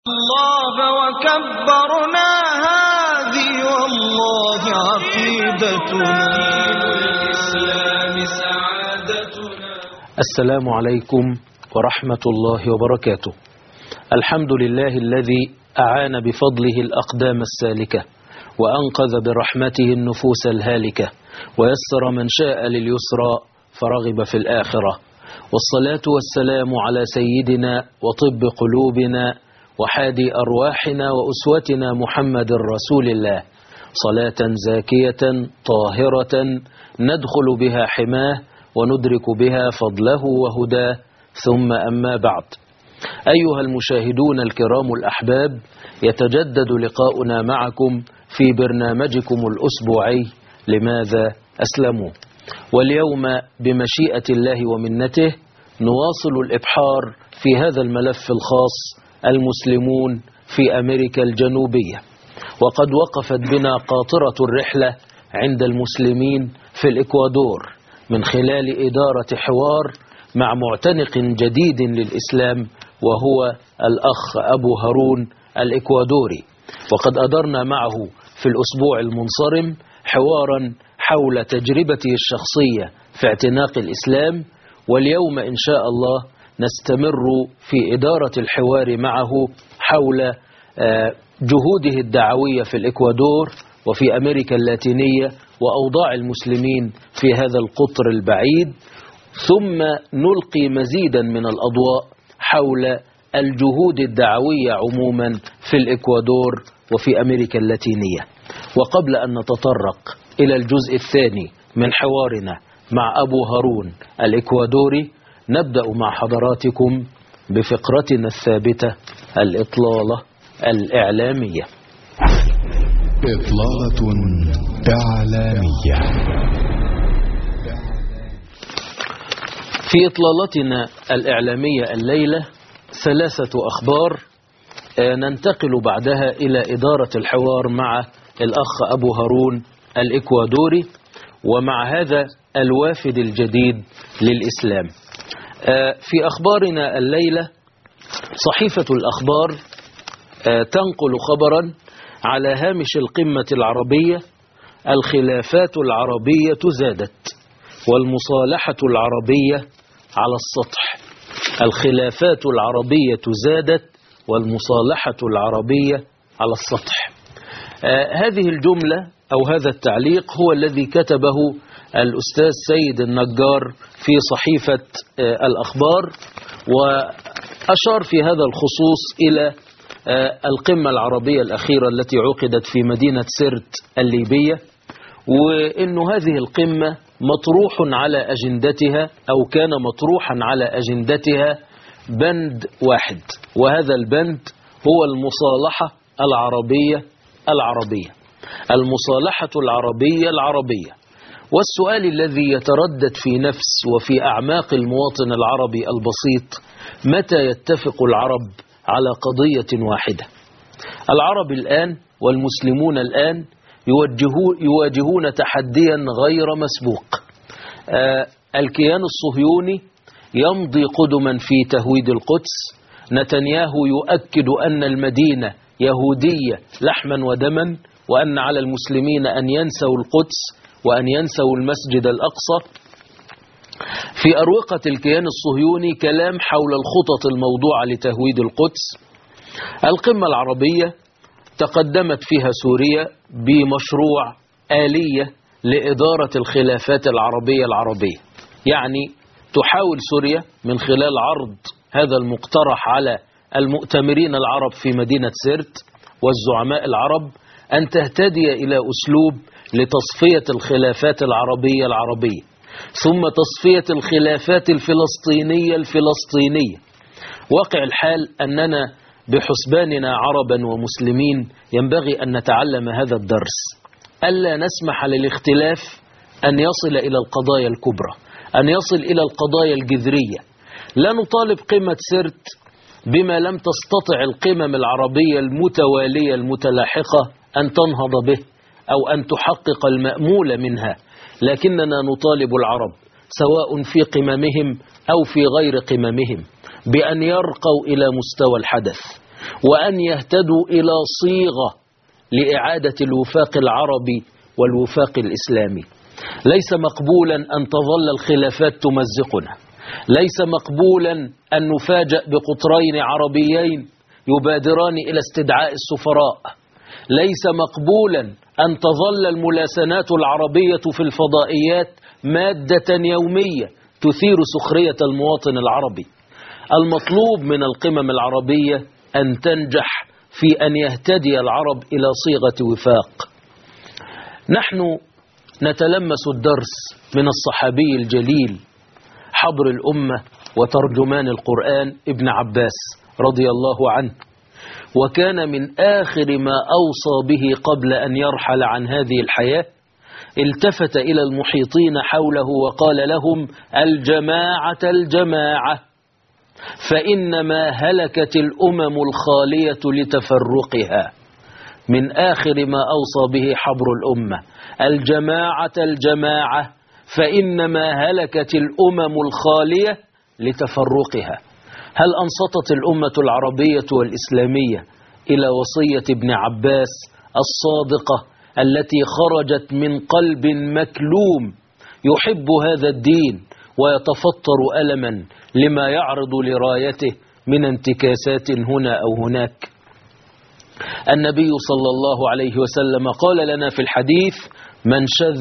الله وكبرنا هذه والله عقيدتنا الإسلام سعادتنا. السلام عليكم ورحمة الله وبركاته. الحمد لله الذي أعان بفضله الأقدام السالكة وأنقذ برحمته النفوس الهالكة ويسر من شاء لليسرى فرغب في الآخرة، والصلاة والسلام على سيدنا وطب قلوبنا وحادي أرواحنا وأسوتنا محمد رسول الله، صلاة زاكية طاهرة ندخل بها حماه وندرك بها فضله وهداه، ثم أما بعد. أيها المشاهدون الكرام الأحباب، يتجدد لقاؤنا معكم في برنامجكم الأسبوعي لماذا أسلموا، واليوم بمشيئة الله ومنته نواصل الإبحار في هذا الملف الخاص المسلمون في أمريكا الجنوبية. وقد وقفت بنا قاطرة الرحلة عند المسلمين في الإكوادور من خلال إدارة حوار مع معتنق جديد للإسلام وهو الأخ أبو هارون الإكوادوري، وقد أدرنا معه في الأسبوع المنصرم حوارا حول تجربته الشخصية في اعتناق الإسلام، واليوم إن شاء الله نستمر في إدارة الحوار معه حول جهوده الدعوية في الإكوادور وفي أمريكا اللاتينية وأوضاع المسلمين في هذا القطر البعيد، ثم نلقي مزيدا من الأضواء حول الجهود الدعوية عموما في الإكوادور وفي أمريكا اللاتينية. وقبل أن نتطرق إلى الجزء الثاني من حوارنا مع أبو هارون الإكوادوري، نبدأ مع حضراتكم بفقرتنا الثابتة الإطلالة الإعلامية. إطلالة إعلامية. في إطلالتنا الإعلامية الليلة ثلاثة أخبار ننتقل بعدها إلى إدارة الحوار مع الأخ أبو هارون الإكوادوري ومع هذا الوافد الجديد للإسلام. في أخبارنا الليلة صحيفة الأخبار تنقل خبرا على هامش القمة العربية: الخلافات العربية زادت والمصالحة العربية على السطح. الخلافات العربية زادت والمصالحة العربية على السطح. هذه الجملة أو هذا التعليق هو الذي كتبه الأستاذ سيد النجار في صحيفة الأخبار، وأشار في هذا الخصوص إلى القمة العربية الأخيرة التي عقدت في مدينة سرت الليبية، وإن هذه القمة مطروح على أجندتها أو كان مطروحا على أجندتها بند واحد، وهذا البند هو المصالحة العربية العربية، المصالحة العربية العربية. والسؤال الذي يتردد في نفس وفي أعماق المواطن العربي البسيط: متى يتفق العرب على قضية واحدة؟ العرب الآن والمسلمون الآن يواجهون تحديا غير مسبوق. الكيان الصهيوني يمضي قدما في تهويد القدس، نتنياهو يؤكد أن المدينة يهودية لحما ودما، وأن على المسلمين أن ينسوا القدس وأن ينسوا المسجد الأقصى. في أروقة الكيان الصهيوني كلام حول الخطط الموضوعة لتهويد القدس. القمة العربية تقدمت فيها سوريا بمشروع آلية لإدارة الخلافات العربية العربية، يعني تحاول سوريا من خلال عرض هذا المقترح على المؤتمرين العرب في مدينة سرت والزعماء العرب أن تهتدي إلى أسلوب لتصفية الخلافات العربية العربية، ثم تصفية الخلافات الفلسطينية. واقع الحال أننا بحسباننا عربا ومسلمين ينبغي أن نتعلم هذا الدرس: ألا نسمح للاختلاف أن يصل إلى القضايا الكبرى، أن يصل إلى القضايا الجذرية. لا نطالب قمة سرت بما لم تستطع القمم العربية المتوالية المتلاحقة أن تنهض به أو أن تحقق المأمول منها، لكننا نطالب العرب سواء في قممهم أو في غير قممهم بأن يرقوا إلى مستوى الحدث، وأن يهتدوا إلى صيغة لإعادة الوفاق العربي والوفاق الإسلامي. ليس مقبولا أن تظل الخلافات تمزقنا، ليس مقبولا أن نفاجأ بقطرين عربيين يبادران إلى استدعاء السفراء، ليس مقبولا أن تظل الملاسنات العربية في الفضائيات مادة يومية تثير سخرية المواطن العربي. المطلوب من القمم العربية أن تنجح في أن يهتدي العرب إلى صيغة وفاق. نحن نتلمس الدرس من الصحابي الجليل حبر الأمة وترجمان القرآن ابن عباس رضي الله عنه، وكان من آخر ما أوصى به قبل أن يرحل عن هذه الحياة التفت إلى المحيطين حوله وقال لهم: الجماعة الجماعة، فإنما هلكت الأمم الخالية لتفرقها. من آخر ما أوصى به حبر الأمة: الجماعة الجماعة، فإنما هلكت الأمم الخالية لتفرقها. هل أنصتت الأمة العربية والإسلامية إلى وصية ابن عباس الصادقة التي خرجت من قلب مكلوم يحب هذا الدين ويتفطر ألما لما يعرض لرايته من انتكاسات هنا أو هناك؟ النبي صلى الله عليه وسلم قال لنا في الحديث: من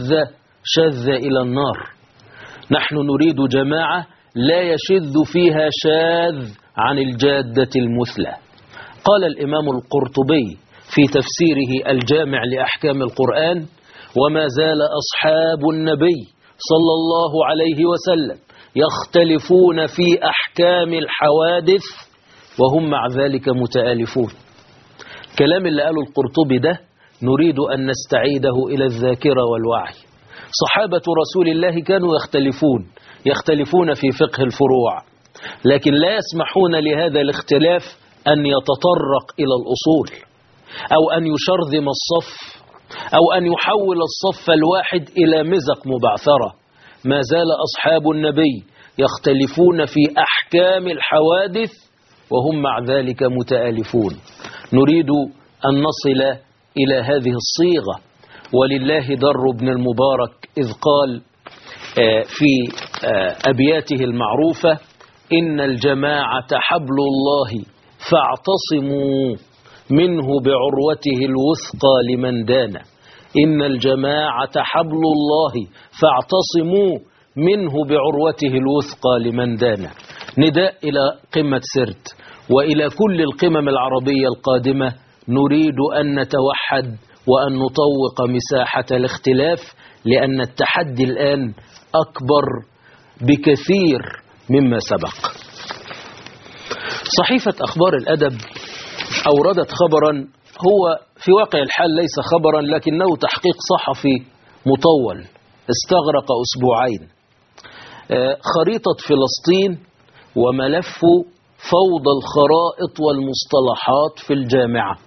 شذ إلى النار. نحن نريد جماعة لا يشذ فيها شاذ عن الجادة المثلى. قال الإمام القرطبي في تفسيره الجامع لأحكام القرآن: وما زال أصحاب النبي صلى الله عليه وسلم يختلفون في أحكام الحوادث وهم مع ذلك متآلفون. كلام اللي قاله القرطبي ده نريد أن نستعيده إلى الذاكرة والوعي. صحابة رسول الله كانوا يختلفون في فقه الفروع، لكن لا يسمحون لهذا الاختلاف أن يتطرق إلى الأصول، أو أن يشرذم الصف، أو أن يحول الصف الواحد إلى مزق مبعثرة. ما زال أصحاب النبي يختلفون في أحكام الحوادث وهم مع ذلك متآلفون. نريد أن نصل إلى هذه الصيغة. ولله در ابن المبارك إذ قال في أبياته المعروفة: إن الجماعة حبل الله فاعتصموا منه بعروته الوثقى لمن دان. إن الجماعة حبل الله فاعتصموا منه بعروته الوثقى لمن دان. نداء إلى قمة سرت وإلى كل القمم العربية القادمة. نريد أن نتوحد وأن نطوق مساحة الاختلاف، لأن التحدي الآن أكبر بكثير مما سبق. صحيفة أخبار الأدب أوردت خبرا هو في واقع الحال ليس خبرا، لكنه تحقيق صحفي مطول استغرق أسبوعين. خريطة فلسطين وملف فوضى الخرائط والمصطلحات في الجامعة.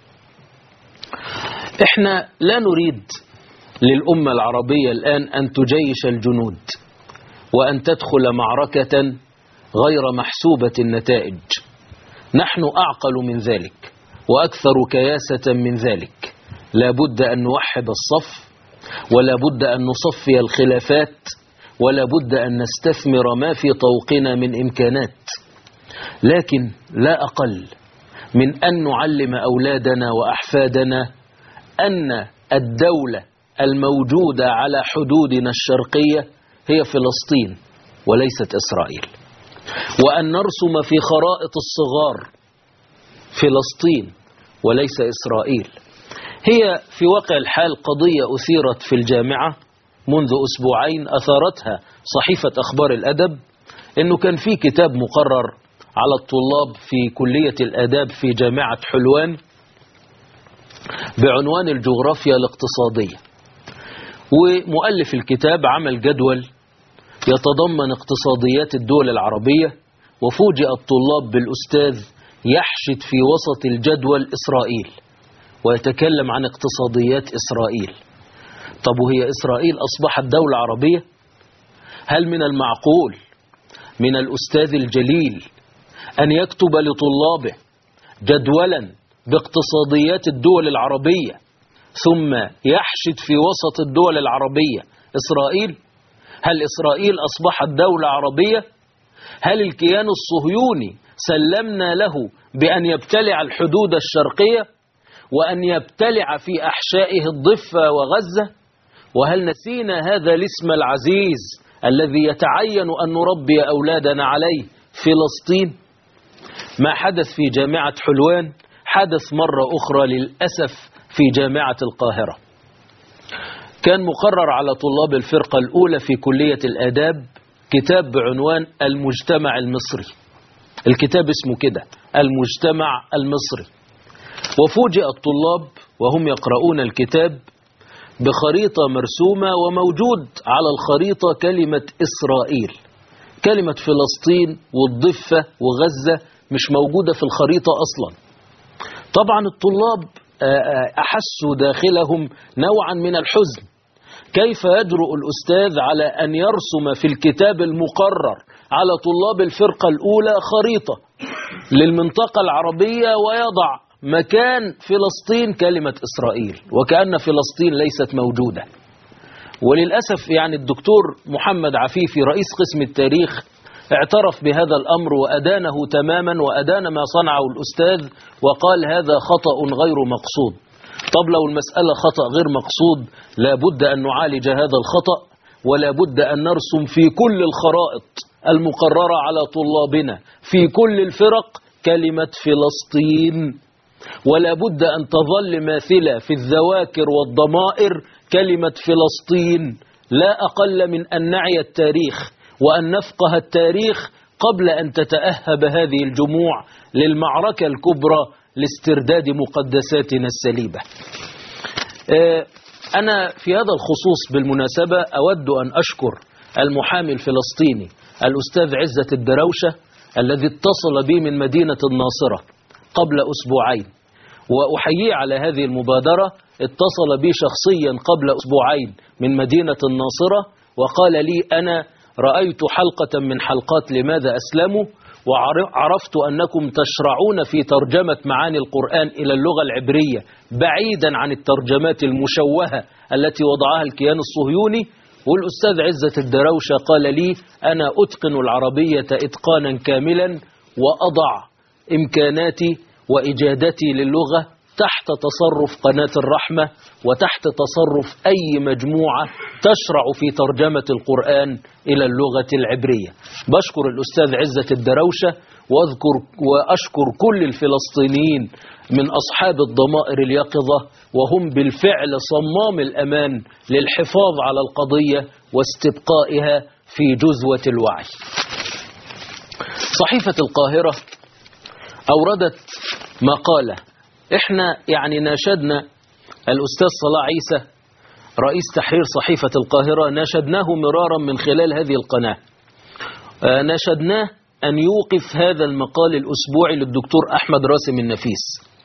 احنا لا نريد للأمة العربية الآن أن تجيش الجنود وأن تدخل معركة غير محسوبة النتائج. نحن أعقل من ذلك وأكثر كياسة من ذلك. لا بد أن نوحد الصف، ولا بد أن نصفي الخلافات، ولا بد أن نستثمر ما في طوقنا من إمكانات، لكن لا أقل من أن نعلم أولادنا وأحفادنا أن الدولة الموجودة على حدودنا الشرقية هي فلسطين وليست إسرائيل، وأن نرسم في خرائط الصغار فلسطين وليس إسرائيل. هي في واقع الحال قضية أثيرت في الجامعة منذ أسبوعين، أثارتها صحيفة أخبار الأدب. إنه كان في كتاب مقرر على الطلاب في كلية الآداب في جامعة حلوان بعنوان الجغرافيا الاقتصادية، ومؤلف الكتاب عمل جدول يتضمن اقتصاديات الدول العربية، وفوجئ الطلاب بالأستاذ يحشد في وسط الجدول إسرائيل ويتكلم عن اقتصاديات إسرائيل. طب وهي إسرائيل أصبحت دولة عربية؟ هل من المعقول من الأستاذ الجليل أن يكتب لطلابه جدولا باقتصاديات الدول العربية ثم يحشد في وسط الدول العربية إسرائيل؟ هل إسرائيل أصبحت دولة عربية؟ هل الكيان الصهيوني سلمنا له بأن يبتلع الحدود الشرقية وأن يبتلع في أحشائه الضفة وغزة؟ وهل نسينا هذا الاسم العزيز الذي يتعين أن نربي أولادنا عليه، فلسطين؟ ما حدث في جامعة حلوان حدث مرة أخرى للأسف في جامعة القاهرة. كان مقرر على طلاب الفرقة الأولى في كلية الآداب كتاب بعنوان المجتمع المصري. الكتاب اسمه كده، المجتمع المصري. وفوجئ الطلاب وهم يقرؤون الكتاب بخريطة مرسومة وموجود على الخريطة كلمة إسرائيل. كلمة فلسطين والضفة وغزة مش موجودة في الخريطة أصلا. طبعا الطلاب أحسوا داخلهم نوعا من الحزن. كيف يجرؤ الأستاذ على أن يرسم في الكتاب المقرر على طلاب الفرقة الأولى خريطة للمنطقة العربية ويضع مكان فلسطين كلمة إسرائيل وكأن فلسطين ليست موجودة؟ وللأسف يعني الدكتور محمد عفيفي رئيس قسم التاريخ اعترف بهذا الأمر وأدانه تماما وأدان ما صنعه الأستاذ وقال هذا خطأ غير مقصود. طب لو المسألة خطأ غير مقصود لابد أن نعالج هذا الخطأ ولا بد أن نرسم في كل الخرائط المقررة على طلابنا في كل الفرق كلمة فلسطين، ولا بد أن تظل ماثلة في الذواكر والضمائر كلمة فلسطين، لا أقل من أن نعي التاريخ وأن نفقه التاريخ قبل أن تتأهب هذه الجموع للمعركة الكبرى لاسترداد مقدساتنا السليبة. أنا في هذا الخصوص بالمناسبة أود أن أشكر المحامي الفلسطيني الأستاذ عزة الدروشة الذي اتصل بي من مدينة الناصرة قبل أسبوعين، وأحييه على هذه المبادرة. اتصل بي شخصيا قبل أسبوعين من مدينة الناصرة وقال لي أنا رأيت حلقة من حلقات لماذا أسلموا وعرفت أنكم تشرعون في ترجمة معاني القرآن إلى اللغة العبرية بعيدا عن الترجمات المشوهة التي وضعها الكيان الصهيوني. والأستاذ عزة الدروشة قال لي أنا أتقن العربية إتقانا كاملا وأضع إمكاناتي وإجادتي للغة تحت تصرف قناة الرحمة وتحت تصرف أي مجموعة تشرع في ترجمة القرآن إلى اللغة العبرية. بشكر الأستاذ عزة الدروشة وأشكر كل الفلسطينيين من أصحاب الضمائر اليقظة وهم بالفعل صمام الأمان للحفاظ على القضية واستبقائها في جزوة الوعي. صحيفة القاهرة أوردت مقالة، احنا يعني ناشدنا الأستاذ صلاح عيسى رئيس تحرير صحيفة القاهرة، ناشدناه مرارا من خلال هذه القناة، ناشدناه أن يوقف هذا المقال الأسبوعي للدكتور أحمد راسم النفيس.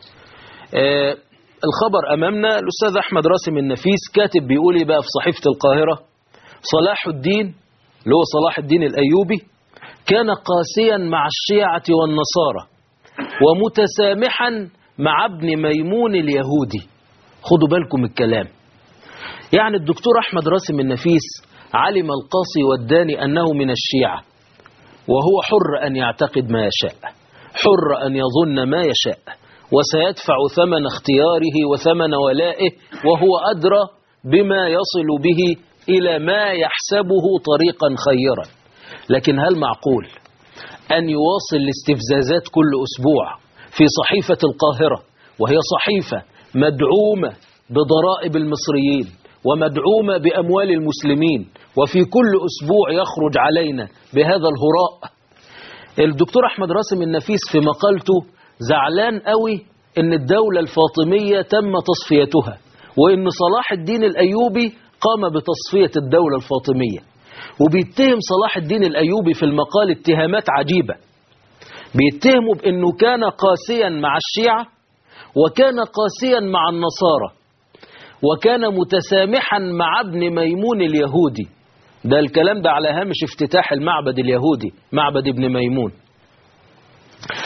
الخبر أمامنا، الأستاذ أحمد راسم النفيس كاتب بيقولي بقى في صحيفة القاهرة: صلاح الدين اللي هو صلاح الدين الأيوبي كان قاسيا مع الشيعة والنصارى ومتسامحا مع ابن ميمون اليهودي. خدوا بالكم الكلام، يعني الدكتور أحمد راسم النفيس علم القاصي والداني أنه من الشيعة وهو حر أن يعتقد ما يشاء، حر أن يظن ما يشاء، وسيدفع ثمن اختياره وثمن ولائه وهو أدرى بما يصل به إلى ما يحسبه طريقا خيرا. لكن هل معقول أن يواصل الاستفزازات كل أسبوع في صحيفة القاهرة وهي صحيفة مدعومة بضرائب المصريين ومدعومة بأموال المسلمين وفي كل أسبوع يخرج علينا بهذا الهراء؟ الدكتور أحمد راسم النفيس في مقالته زعلان قوي إن الدولة الفاطمية تم تصفيتها وإن صلاح الدين الأيوبي قام بتصفية الدولة الفاطمية، وبيتهم صلاح الدين الأيوبي في المقال اتهامات عجيبة. بيتهموا بأنه كان قاسيا مع الشيعة وكان قاسيا مع النصارى وكان متسامحا مع ابن ميمون اليهودي. ده الكلام ده على هامش افتتاح المعبد اليهودي، معبد ابن ميمون.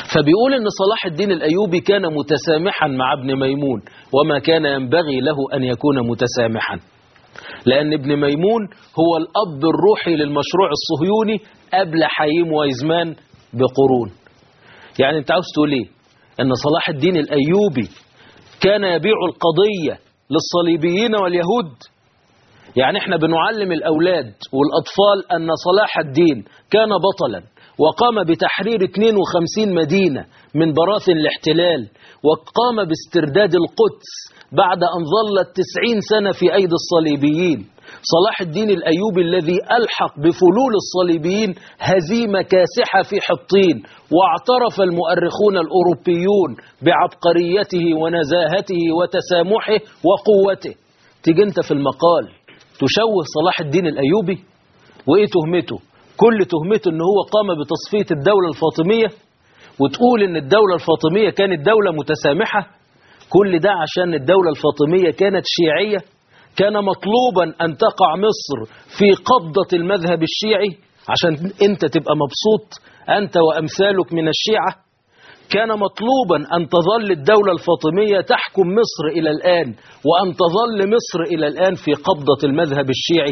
فبيقول ان صلاح الدين الأيوبي كان متسامحا مع ابن ميمون، وما كان ينبغي له أن يكون متسامحا، لأن ابن ميمون هو الأب الروحي للمشروع الصهيوني قبل حييم ويزمان بقرون. يعني انت عاوز تقول ايه؟ ان صلاح الدين الأيوبي كان يبيع القضية للصليبيين واليهود؟ يعني احنا بنعلم الأولاد والأطفال أن صلاح الدين كان بطلا وقام بتحرير 52 مدينة من براثن الاحتلال، وقام باسترداد القدس بعد أن ظلت 90 سنة في أيدي الصليبيين. صلاح الدين الأيوبي الذي ألحق بفلول الصليبيين هزيمة كاسحة في حطين، واعترف المؤرخون الأوروبيون بعبقريته ونزاهته وتسامحه وقوته. تيجي انت في المقال تشوه صلاح الدين الأيوبي؟ وإيه تهمته؟ كل تهمته ان هو قام بتصفية الدولة الفاطمية، وتقول ان الدولة الفاطمية كانت دولة متسامحة. كل ده عشان الدولة الفاطمية كانت شيعية؟ كان مطلوبا أن تقع مصر في قبضة المذهب الشيعي عشان أنت تبقى مبسوط أنت وأمثالك من الشيعة؟ كان مطلوبا أن تظل الدولة الفاطمية تحكم مصر إلى الآن، وأن تظل مصر إلى الآن في قبضة المذهب الشيعي؟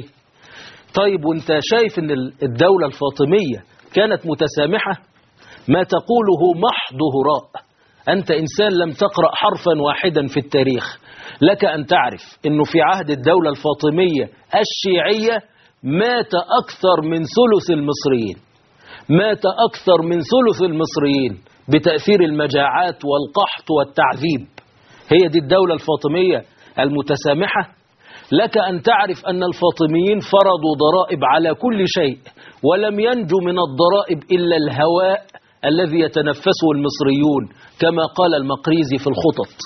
طيب وانت شايف أن الدولة الفاطمية كانت متسامحة؟ ما تقوله محض هراء. أنت إنسان لم تقرأ حرفا واحدا في التاريخ. لك أن تعرف أنه في عهد الدولة الفاطمية الشيعية مات أكثر من ثلث المصريين، مات أكثر من ثلث المصريين بتأثير المجاعات والقحط والتعذيب. هي دي الدولة الفاطمية المتسامحة؟ لك أن تعرف أن الفاطميين فرضوا ضرائب على كل شيء، ولم ينجو من الضرائب إلا الهواء الذي يتنفسه المصريون كما قال المقريزي في الخطط.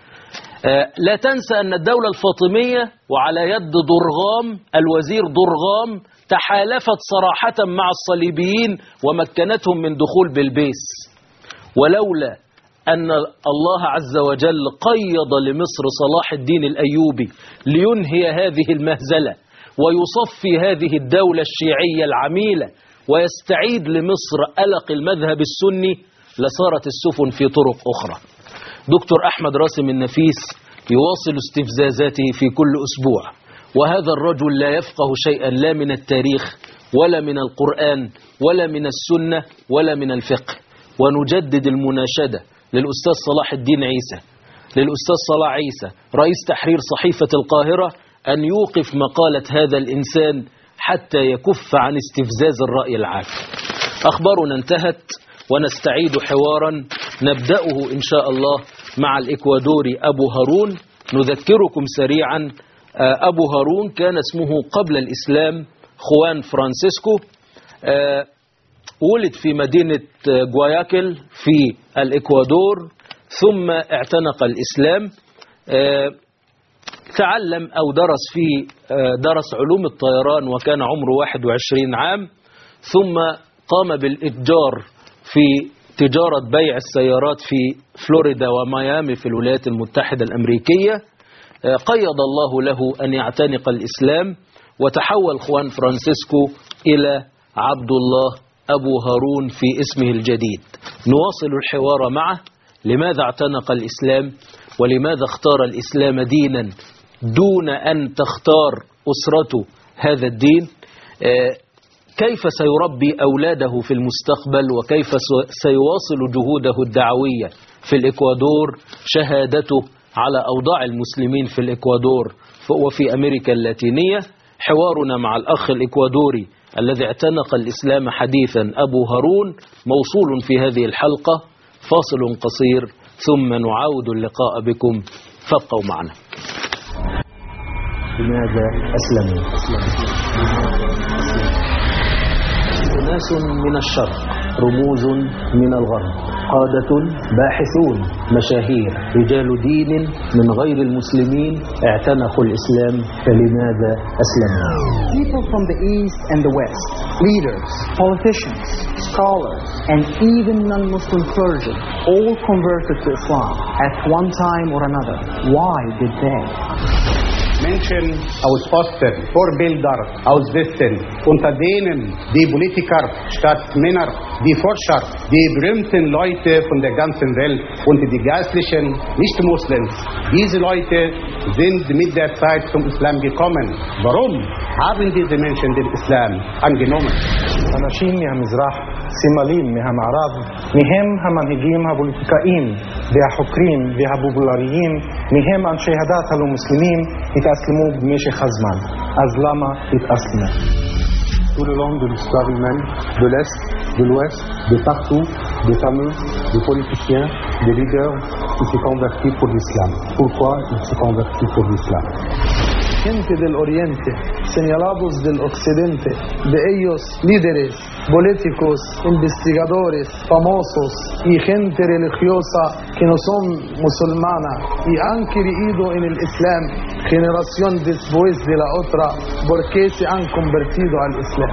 لا تنسى أن الدولة الفاطمية وعلى يد ضرغام الوزير ضرغام تحالفت صراحة مع الصليبيين ومكنتهم من دخول بلبيس. ولولا أن الله عز وجل قيض لمصر صلاح الدين الأيوبي لينهي هذه المهزلة ويصفي هذه الدولة الشيعية العميلة ويستعيد لمصر ألق المذهب السني لصارت السفن في طرق أخرى. دكتور أحمد راسم النفيس يواصل استفزازاته في كل أسبوع، وهذا الرجل لا يفقه شيئا لا من التاريخ ولا من القرآن ولا من السنة ولا من الفقه. ونجدد المناشدة للأستاذ صلاح الدين عيسى، للأستاذ صلاح عيسى رئيس تحرير صحيفة القاهرة، أن يوقف مقالة هذا الإنسان حتى يكف عن استفزاز الرأي العام. أخبارنا انتهت ونستعيد حوارا نبدأه إن شاء الله مع الإكوادوري أبو هارون. نذكركم سريعا، أبو هارون كان اسمه قبل الإسلام خوان فرانسيسكو، ولد في مدينة جواياكل في الإكوادور، ثم اعتنق الإسلام، تعلم أو درس علوم الطيران وكان عمره 21 عام، ثم قام بالإتجار في تجارة بيع السيارات في فلوريدا وميامي في الولايات المتحدة الأمريكية. قيض الله له أن يعتنق الإسلام، وتحول خوان فرانسيسكو إلى عبد الله أبو هارون في اسمه الجديد. نواصل الحوار معه. لماذا اعتنق الإسلام؟ ولماذا اختار الإسلام دينا دون أن تختار أسرته هذا الدين؟ كيف سيربي أولاده في المستقبل؟ وكيف سيواصل جهوده الدعوية في الإكوادور؟ شهادته على أوضاع المسلمين في الإكوادور وفي أمريكا اللاتينية. حوارنا مع الأخ الإكوادوري الذي اعتنق الإسلام حديثا أبو هارون موصول في هذه الحلقة. فاصل قصير ثم نعاود اللقاء بكم، فابقوا معنا. لماذا أسلموا؟ أناس من الشرق، رموز من الغرب، قادة، باحثون، مشاهير، رجال دين من غير المسلمين اعتنقوا الإسلام، فلماذا أسلموا؟ People from the East and the West, leaders, politicians, scholars, and even non-Muslim clergy all converted to Islam at one time or another. Why did they? Menschen aus Osten, Vorbilder aus Westen, unter denen die Politiker, Staatsmänner, die Forscher, die berühmten Leute von der ganzen Welt und die geistlichen Nicht-Muslims. Diese Leute sind mit der Zeit zum Islam gekommen. Warum haben diese Menschen den Islam angenommen? אנשים מהמזרח, סימלים מהמערב, מהם המנהיגים הפוליטיקאים והחוקרים והפופולריים, מהם אנשי הדת הלא-מוסלמים התאסלמו במשך הזמן. אז למה התאסלמו? Tout le long de l'histoire humaine, de l'Est, de l'Ouest, de partout, des fameux, des politiciens, des leaders qui se convertissent pour l'islam. Pourquoi ils se convertissent pour l'islam? Gente del Oriente, señalados del Occidente, de ellos líderes, políticos, investigadores, famosos y gente religiosa que no son musulmana y han creído en el Islam generación después de la otra porque se han convertido al Islam.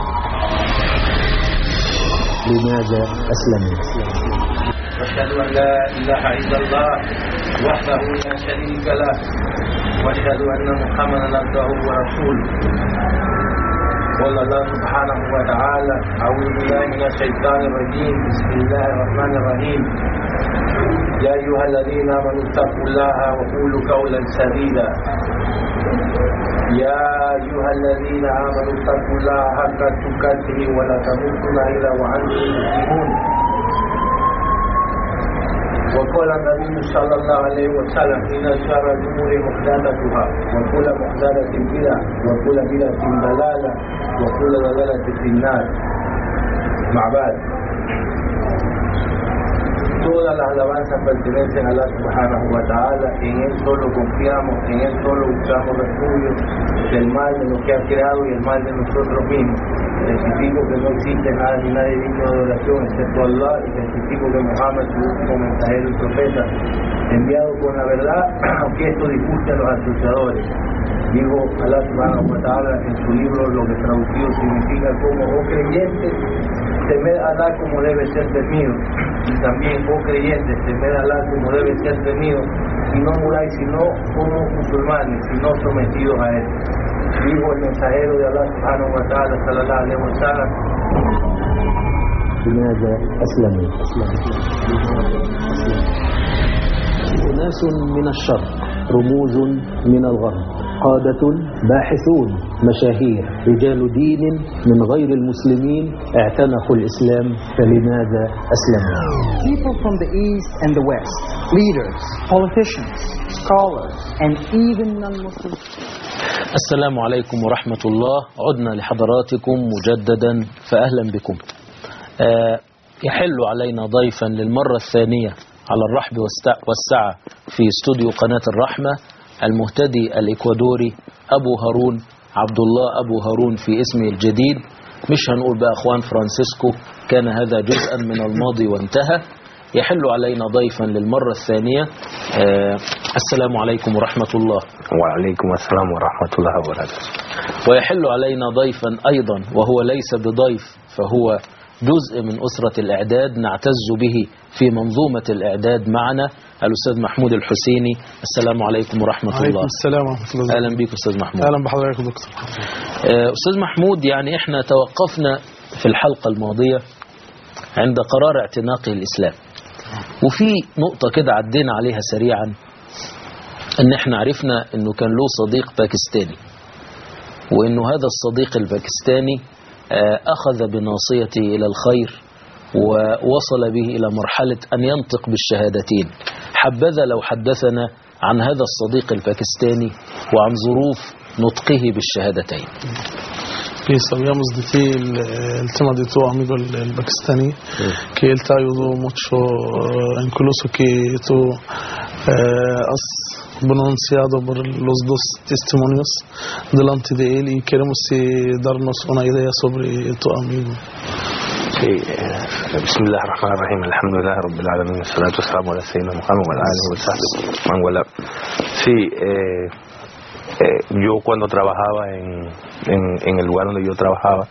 لماذا أسلموا؟ أشهد أن لا إله إلا الله وحده لا شريك له وأشهد أن محمدا عبده ورسوله. قال الله سبحانه وتعالى: أعوذ بالله من الشيطان الرجيم، بسم الله الرحمن الرحيم. يا أيها الذين آمنوا اتقوا الله وقولوا قولا سديدا. يا أيها الذين آمنوا اتقوا الله حق تقاته ولا تموتن إلا وأنتم مسلمون. وقال النبي صلى الله عليه وسلم: إن شر الأمور محدثاتها وكل محدثة بدعة وكل بدعة ضلالة وكل ضلالة في النار. مع بعض. Todas las alabanzas pertenecen a Allah subhanahu wa ta'ala. En Él solo confiamos, en Él solo buscamos refugio del mal de lo que ha creado y el mal de nosotros mismos. Testifico que no existe nada ni nadie digno de adoración excepto Allah, y testifico que Muhammad, su último mensajero y profeta, enviado con la verdad, aunque esto disguste a los asociadores. Dijo Allah subhanahu wa ta'ala en su libro, lo que traducido significa como: oh creyentes, temed a Allah como debe ser temido. Y también, oh creyentes, temed a Allah como debe ser temido, y no muráis sino como musulmanes, sino sometidos a Él. Dijo el mensajero de Allah subhanahu wa ta'ala sallallahu alaihi wa sallam: لماذا أسلموا؟ أناس من الشرق، رموز من الغرب، قادة، باحثون، مشاهير، رجال دين من غير المسلمين اعتنقوا الإسلام، فلماذا أسلموا؟ People from the East and the West, leaders, politicians, scholars, and even non-Muslims. السلام عليكم ورحمة الله. عدنا لحضراتكم مجددا، فأهلا بكم. يحل علينا ضيفا للمرة الثانية على الرحب والسعة في استوديو قناة الرحمة المهتدي الإكوادوري أبو هارون عبد الله أبو هارون في اسمه الجديد. مش هنقول بقى أخوان فرانسيسكو، كان هذا جزءا من الماضي وانتهى. يحل علينا ضيفا للمرة الثانية. السلام عليكم ورحمة الله. وعليكم السلام ورحمة الله وبركاته. ويحل علينا ضيفا أيضا وهو ليس بضيف، فهو جزء من أسرة الإعداد نعتز به في منظومة الإعداد معنا، الأستاذ محمود الحسيني. السلام عليكم ورحمة الله. وعليكم السلام ورحمة الله. أهلا بك أستاذ محمود. أهلا بحضرتك دكتور. أستاذ محمود، يعني إحنا توقفنا في الحلقة الماضية عند قرار اعتناق الإسلام، وفي نقطة كده عدينا عليها سريعا، إن إحنا عرفنا إنه كان له صديق باكستاني، وإنه هذا الصديق الباكستاني أخذ بناصيته إلى الخير ووصل به إلى مرحلة أن ينطق بالشهادتين. حبذا لو حدثنا عن هذا الصديق الباكستاني وعن ظروف نطقه بالشهادتين. Sì, sappiamo il tema del tuo amico il pakistani, che él te ayudó mucho, incluso que tú has pronunciado por los dos testimonios delante de él, y queremos darnos una idea sobre tu amigo. Sí, Bismillah ar-Rahman ar-Rahim, alhamdulillah rabbil alamin, salatu wassalamu ala sayyidina Muhammad wa ala alihi wa sahbihi man wala. Sí, yo cuando trabajaba en el lugar donde yo trabajaba,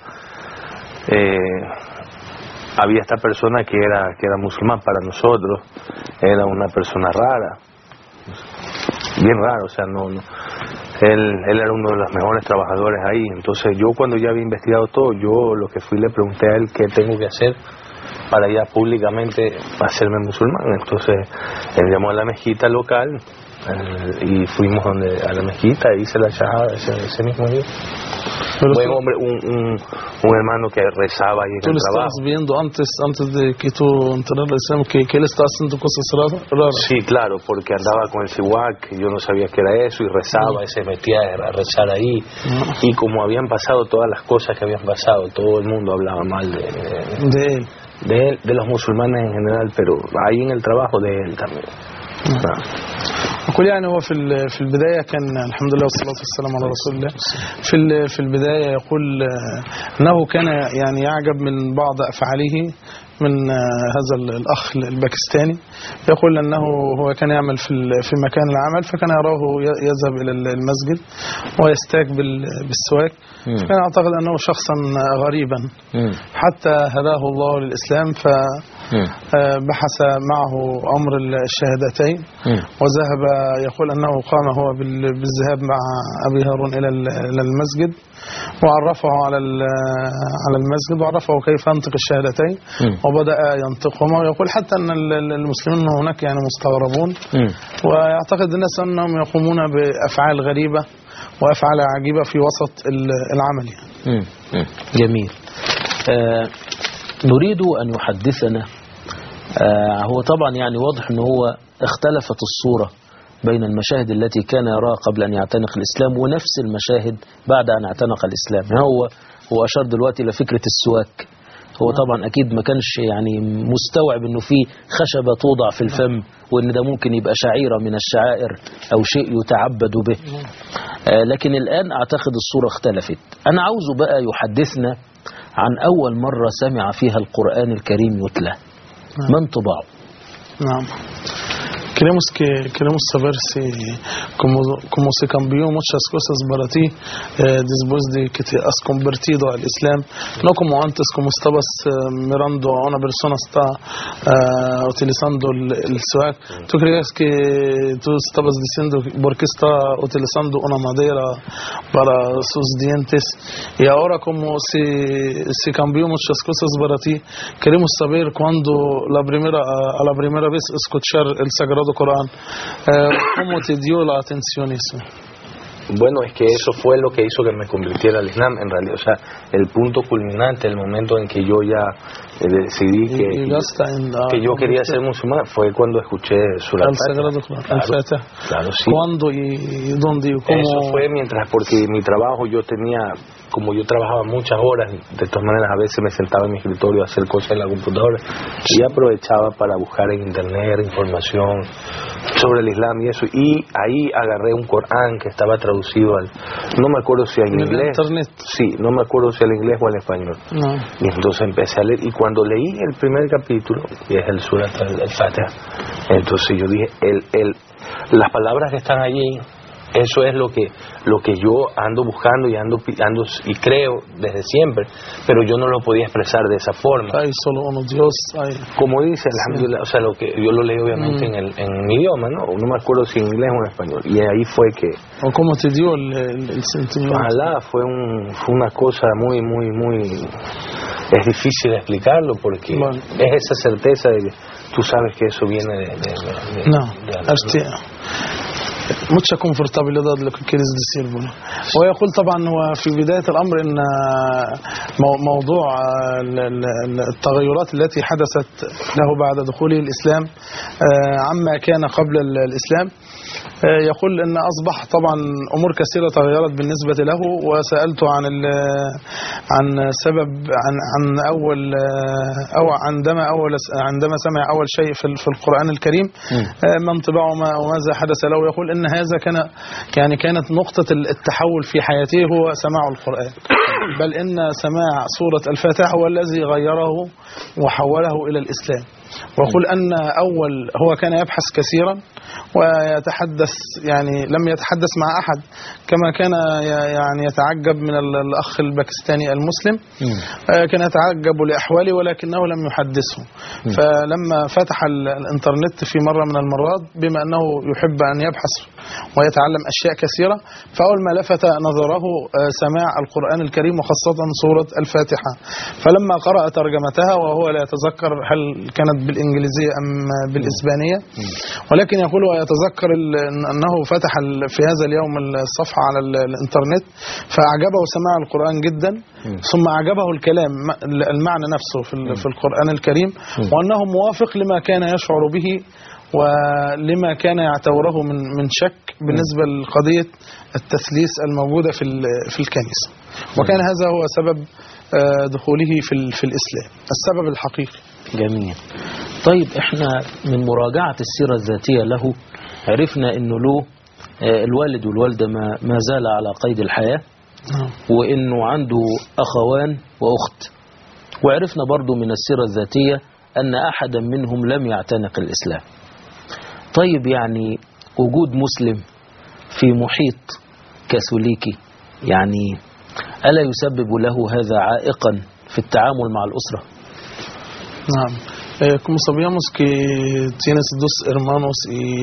había esta persona que era musulmán. Para nosotros era una persona rara. bien raro, o sea, él era uno de los mejores trabajadores ahí. Entonces yo cuando ya había investigado todo, yo lo que fui le pregunté a él qué tengo que hacer para ya públicamente hacerme musulmán. Entonces él llamó a la mezquita local y fuimos a la mezquita e hice la shahada ese mismo día. Buen hombre, un hermano que rezaba ahí en el trabajo. ¿Tú estabas viendo antes de que tú entraras al Islam que él estaba haciendo cosas raras? Sí, claro, porque andaba con el siwak, yo no sabía qué era eso, y rezaba, y se metía a rezar ahí. Y como habían pasado todas las cosas que habían pasado, todo el mundo hablaba mal de él. De los musulmanes en general, pero ahí en el trabajo de él también. أقول يعني هو في البداية كان الحمد لله والصلاة والسلام على رسول الله. في البداية يقول أنه كان يعني يعجب من بعض أفعاله من هذا الأخ الباكستاني. يقول أنه هو كان يعمل في مكان العمل، فكان يراه يذهب إلى المسجد ويستاك بالسواك، فكان يعتقد أنه شخصا غريبا حتى هداه الله للإسلام، فبحث معه أمر الشهادتين وذهب. يقول أنه قام هو بالذهاب مع أبي هارون إلى المسجد وعرفه على المسجد وعرفه كيف ينطق الشهادتين وبدأ ينطقهما. ويقول حتى أن المسلمين هناك يعني مستغربون ويعتقد الناس أنهم يقومون بأفعال غريبة وأفعال عجيبة في وسط العمل. جميل. نريد أن يحدثنا، هو طبعا يعني واضح أنه هو اختلفت الصورة بين المشاهد التي كان يراها قبل أن يعتنق الإسلام ونفس المشاهد بعد أن اعتنق الإسلام. هو أشار دلوقتي إلى فكرة السواك. هو طبعا أكيد ما كانش يعني مستوعب أنه في خشبة توضع في الفم وأن ده ممكن يبقى شعيرة من الشعائر أو شيء يتعبد به. لكن الآن أعتقد الصورة اختلفت. أنا عاوزه بقى يحدثنا عن أول مرة سمع فيها القرآن الكريم يتلى. ما انطباعه؟ نعم. Queremos saber si, como se cambió muchas cosas para ti después de que te has convertido al Islam, no como antes, como estabas mirando a una persona está utilizando el suak. ¿Tú creías que tú estabas diciendo por qué está utilizando una madera para sus dientes? Y ahora como se cambió muchas cosas para ti, queremos saber cuando a la primera vez escuchar el Sagrado Corán, ¿cómo te dio la atención eso? Bueno, es que eso fue lo que hizo que me convirtiera al Islam, en realidad. O sea, el punto culminante, el momento en que yo ya decidí que yo quería ser musulmán, fue cuando escuché Surah Al-Fatiha. Claro, sí. ¿Cuándo y dónde y cómo? Eso fue porque mi trabajo como yo trabajaba muchas horas, de todas maneras a veces me sentaba en mi escritorio a hacer cosas en la computadora y aprovechaba para buscar en internet información sobre el Islam y eso, y ahí agarré un Corán que estaba traducido no me acuerdo si en inglés, sí, no me acuerdo si al inglés o al español, y entonces empecé a leer, y cuando leí el primer capítulo, que es el Surah Al-Fatiha, entonces yo dije, las palabras que están allí, eso es lo que yo ando buscando y ando y creo desde siempre, pero yo no lo podía expresar de esa forma. Hay solo uno Dios. Como dice, alhamdulillah, o sea, lo que yo lo leí obviamente en mi idioma, no me acuerdo si en inglés o en español, y ahí fue que. ¿O cómo te dio el sentimiento? Ojalá, fue una cosa muy, muy, muy. Es difícil de explicarlo porque es esa certeza de que tú sabes que eso viene de mucha confortabilidad lo que quieres decir. ويقول طبعا هو في بداية الأمر أن موضوع التغيرات التي حدثت له بعد دخوله الإسلام عما كان قبل الإسلام، يقول أن أصبح طبعا أمور كثيرة تغيرت بالنسبة له، وسألته عن سبب عن أول أو عندما سمع أول شيء في القرآن الكريم ما انطباعه وماذا حدث له. يقول أن هذا كانت نقطة التحول في حياته هو سماع القرآن، بل إن سماع سورة الفاتحة هو الذي غيره وحوله إلى الإسلام. ويقول أن هو كان يبحث كثيرا ويتحدث، يعني لم يتحدث مع أحد، كما كان يعني يتعجب من الأخ الباكستاني المسلم، كان يتعجب لأحواله ولكنه لم يحدثه. فلما فتح الإنترنت في مرة من المرات، بما أنه يحب أن يبحث ويتعلم أشياء كثيرة. فأول ما لفت نظره سماع القرآن الكريم وخاصة سورة الفاتحة، فلما قرأ ترجمتها وهو لا يتذكر هل كانت بالإنجليزية أم بالإسبانية، ولكن يقول ويتذكر أنه فتح في هذا اليوم الصفحة على الإنترنت فأعجبه سماع القرآن جدا، ثم أعجبه الكلام المعنى نفسه في القرآن الكريم، وأنه موافق لما كان يشعر به ولما كان يعتبره من شك بالنسبة لقضية التثليث الموجودة في الكنيسة، وكان هذا هو سبب دخوله في الإسلام، السبب الحقيقي. جميل. طيب احنا من مراجعة السيرة الذاتية له عرفنا انه له الوالد والوالدة ما زال على قيد الحياة، وانه عنده اخوان واخت، وعرفنا برضو من السيرة الذاتية ان احدا منهم لم يعتنق الاسلام. طيب يعني وجود مسلم في محيط كاثوليكي يعني ألا يسبب له هذا عائقا في التعامل مع الأسرة؟ نعم. Como sabíamos que tienes dos hermanos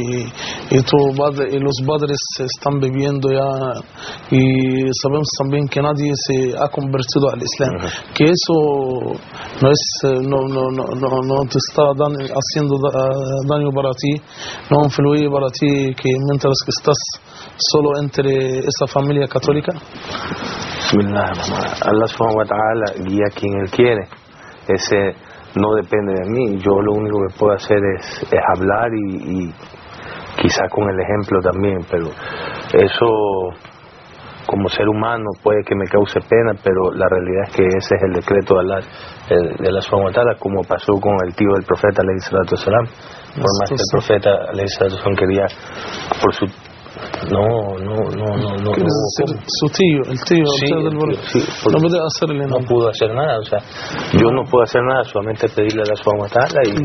y los padres están viviendo ya, y sabemos también que nadie se ha convertido al Islam, que eso no te está haciendo daño para ti, no influye para ti que mientras que estás solo entre esa familia católica. Allah subhanahu wa ta'ala guía a quien Él quiere. Ese no depende de mí. Yo lo único que puedo hacer es hablar y quizá con el ejemplo también, pero eso como ser humano puede que me cause pena, pero la realidad es que ese es el decreto de Allah subhanahu wa ta'ala, como pasó con el tío del profeta alayhi salatu wasalam. Por más que el profeta alayhi salatu wasalam quería por su no su tío, el tío no puede hacerle nada. No pudo hacer nada, o sea, yo no puedo hacer nada, solamente pedirle a Allah subhanahu wa ta'ala y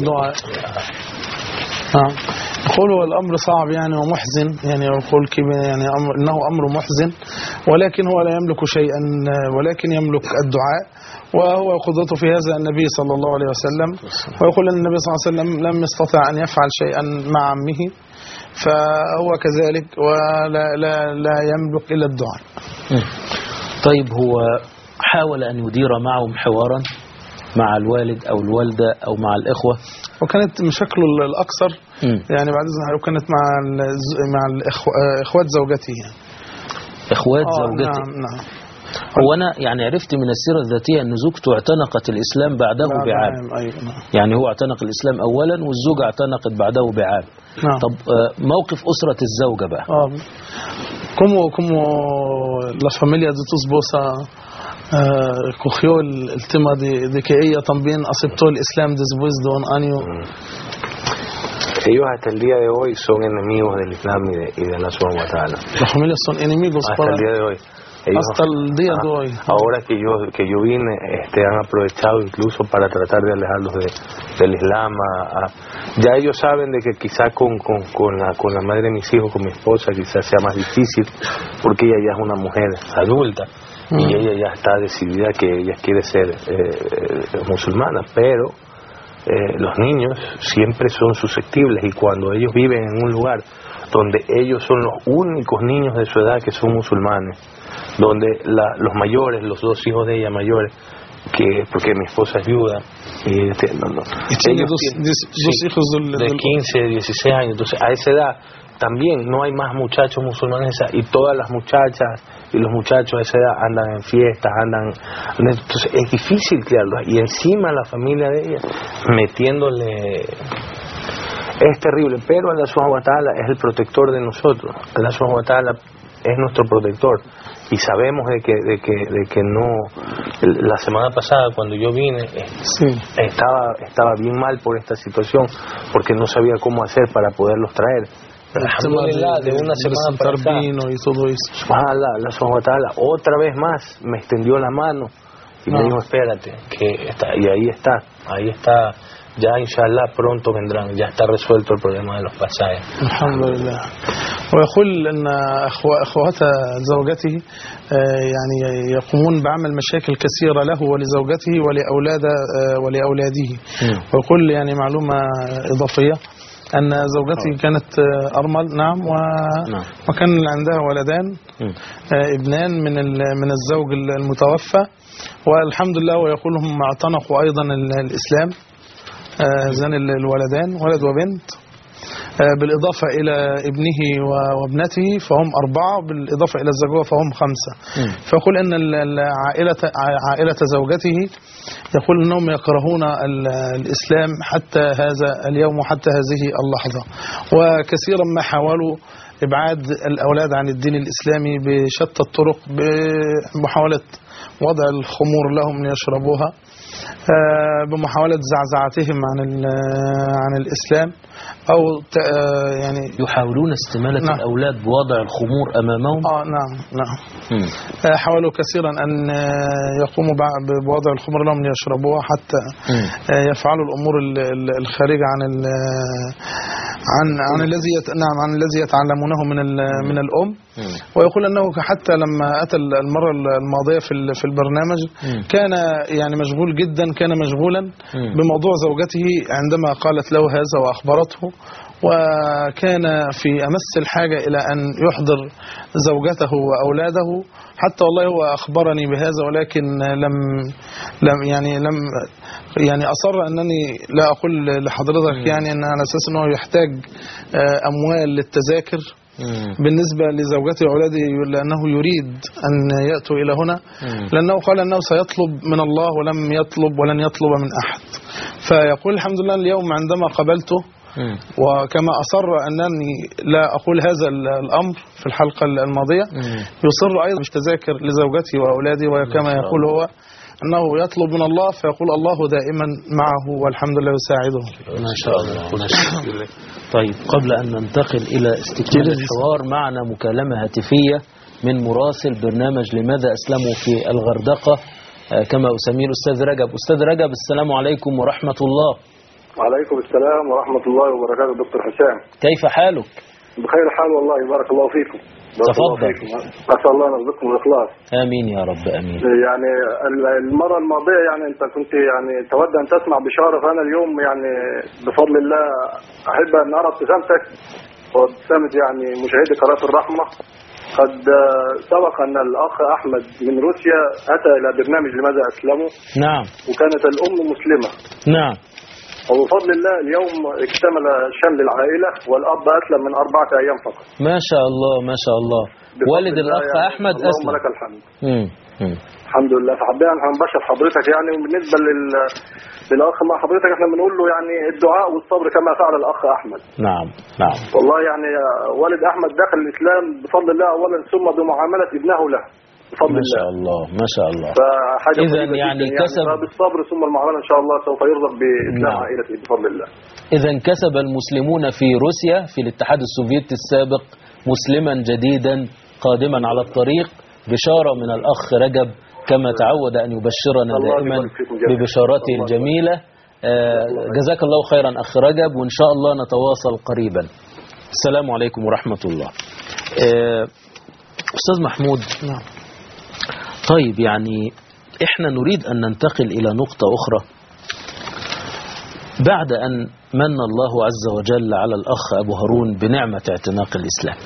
يقول الأمر صعب يعني ومحزن، يعني يقول يعني إنه أمر محزن، ولكن هو لا يملك شيئا ولكن يملك الدعاء، وهو قدوته في هذا النبي صلى الله عليه وسلم، ويقول أن النبي صلى الله عليه وسلم لم يستطع أن يفعل شيئا مع عمه، فهو كذلك ولا لا يملك إلا الدعاء. طيب هو حاول أن يدير معهم حوارا مع الوالد أو الوالدة أو مع الإخوة، وكانت مشاكله الأكثر يعني بعد إذن كانت مع إخوات زوجته يعني. إخوات زوجته. نعم. هو أنا يعني عرفت من السيرة الذاتية أن زوجته اعتنقت الإسلام بعده بعام. يعني هو اعتنق الإسلام أولا والزوجة اعتنقت بعده بعام. طب موقف أسرة الزوجة بقى. Como la familia de tu esposa cogió el tema de que ella también aceptó el Islam después de un año. Ellos hasta el día de hoy son enemigos del Islam y de Allah subhanahu wa ta'ala. Las familias son enemigos hasta el día de hoy. Ellos, hasta el día de hoy. Ahora que yo vine, han aprovechado incluso para tratar de alejarlos del Islam. Ya ellos saben de que quizá con la madre de mis hijos, con mi esposa, quizás sea más difícil, porque ella ya es una mujer adulta y ella ya está decidida que ella quiere ser musulmana, pero los niños siempre son susceptibles, y cuando ellos viven en un lugar donde ellos son los únicos niños de su edad que son musulmanes, donde los mayores, los dos hijos de ella mayores, porque mi esposa es viuda, y tiene dos hijos de 15, 16 años, entonces a esa edad también no hay más muchachos musulmanes, y todas las muchachas y los muchachos a esa edad andan en fiestas, entonces es difícil criarlos, y encima la familia de ella metiéndole. Es terrible, pero Allah subhanahu wa ta'ala es el protector de nosotros. Allah subhanahu wa ta'ala es nuestro protector, y sabemos de que no. La semana pasada cuando yo vine estaba bien mal por esta situación, porque no sabía cómo hacer para poderlos traer. De una semana para acá, y todo eso. Allah subhanahu wa ta'ala otra vez más me extendió la mano y me dijo espérate, que está, y ahí está. Ya inshallah pronto vendrán, ya está resuelto el problema de los pasajes. Alhamdulillah. ويقول أن أخوات زوجته يعني يقومون بعمل مشاكل كثيرة له ولزوجته ولأولاده، ويقول يعني معلومة إضافية أن زوجتي كانت أرمل. نعم. وكان عندها ولدان ابنان من الزوج المتوفى، والحمد لله ويقول هم اعتنقوا أيضا الإسلام، زان الولدان ولد وبنت، بالإضافة إلى ابنه وابنته فهم 4، بالإضافة إلى الزوجة فهم 5. فيقول أن عائلة زوجته يقول أنهم يكرهون الإسلام حتى هذا اليوم وحتى هذه اللحظة، وكثيرا ما حاولوا إبعاد الأولاد عن الدين الإسلامي بشتى الطرق، بمحاولة وضع الخمور لهم ليشربوها، بمحاولة زعزعتهم عن الإسلام، أو يعني يحاولون استمالة الأولاد بوضع الخمور أمامهم. نعم. حاولوا كثيرا أن يقوموا بوضع الخمور لهم ليشربوها، حتى يفعلوا الأمور الخارجة عن الذي يتعلمونه من الأم. ويقول أنه حتى لما أتى المرة الماضية في البرنامج كان يعني مشغول جدا، كان مشغولا بموضوع زوجته عندما قالت له هذا وأخبرته، وكان في أمس الحاجة إلى أن يحضر زوجته وأولاده، حتى والله هو أخبرني بهذا، ولكن لم أصر أنني لا أقول لحضرتك يعني أن على أساس أنه يحتاج أموال للتذاكر بالنسبة لزوجته وأولاده، لأنه يريد أن يأتوا إلى هنا، لأنه قال أنه سيطلب من الله ولم يطلب ولن يطلب من أحد. فيقول الحمد لله اليوم عندما قابلته، وكما أصر أنني لا أقول هذا الأمر في الحلقة الماضية، يصر أيضا بالتذاكر لزوجتي وأولادي، وكما يقول هو أنه يطلب من الله، فيقول الله دائما معه والحمد لله يساعده. ما شاء الله. طيب، قبل أن ننتقل إلى استكمال الحوار، معنا مكالمة هاتفية من مراسل برنامج لماذا أسلموا في الغردقة، كما أسميه الأستاذ رجب. أستاذ رجب، السلام عليكم ورحمة الله. وعليكم السلام ورحمة الله وبركاته. دكتور حسام، كيف حالك؟ بخير حال والله، بارك الله فيكم. تفضل. أسأل الله يرزقكم الإخلاص. آمين يا رب، آمين. يعني المرة الماضية يعني أنت كنت يعني تود أن تسمع بشارة، فأنا اليوم يعني بفضل الله أحب أن أرى ابتسامتك وابتسامة يعني مشاهدي قناة الرحمة. قد سبق أن الأخ أحمد من روسيا أتى إلى برنامج لماذا أسلموا. نعم. وكانت الأم مسلمة. نعم. وبفضل الله اليوم اكتمل شمل العائلة، والأب أسلم من 4 أيام فقط. ما شاء الله ما شاء الله. والد الأخ يعني أحمد أسلم. اللهم لك الحمد. الحمد لله. فحبينا أن نبشر حضرتك يعني، وبالنسبة للأخ مع حضرتك احنا بنقول له يعني الدعاء والصبر كما فعل الأخ أحمد. نعم نعم. والله يعني والد أحمد دخل الإسلام بفضل الله أولا، ثم بمعاملة ابنه له بفضل ما شاء الله ما شاء الله. إذا يعني كسب بالصبر ثم المعاملة إن شاء الله سوف يرزق بإسلام عائلته بفضل الله. إذا كسب المسلمون في روسيا في الاتحاد السوفيتي السابق مسلما جديدا قادما على الطريق. بشارة من الأخ رجب كما تعود أن يبشرنا دائما ببشاراته الجميلة. جزاك الله خيرا أخ رجب، وإن شاء الله نتواصل قريبا. السلام عليكم ورحمة الله. أستاذ محمود، طيب يعني إحنا نريد أن ننتقل إلى نقطة أخرى. بعد أن من الله عز وجل على الأخ أبو هارون بنعمة اعتناق الإسلام،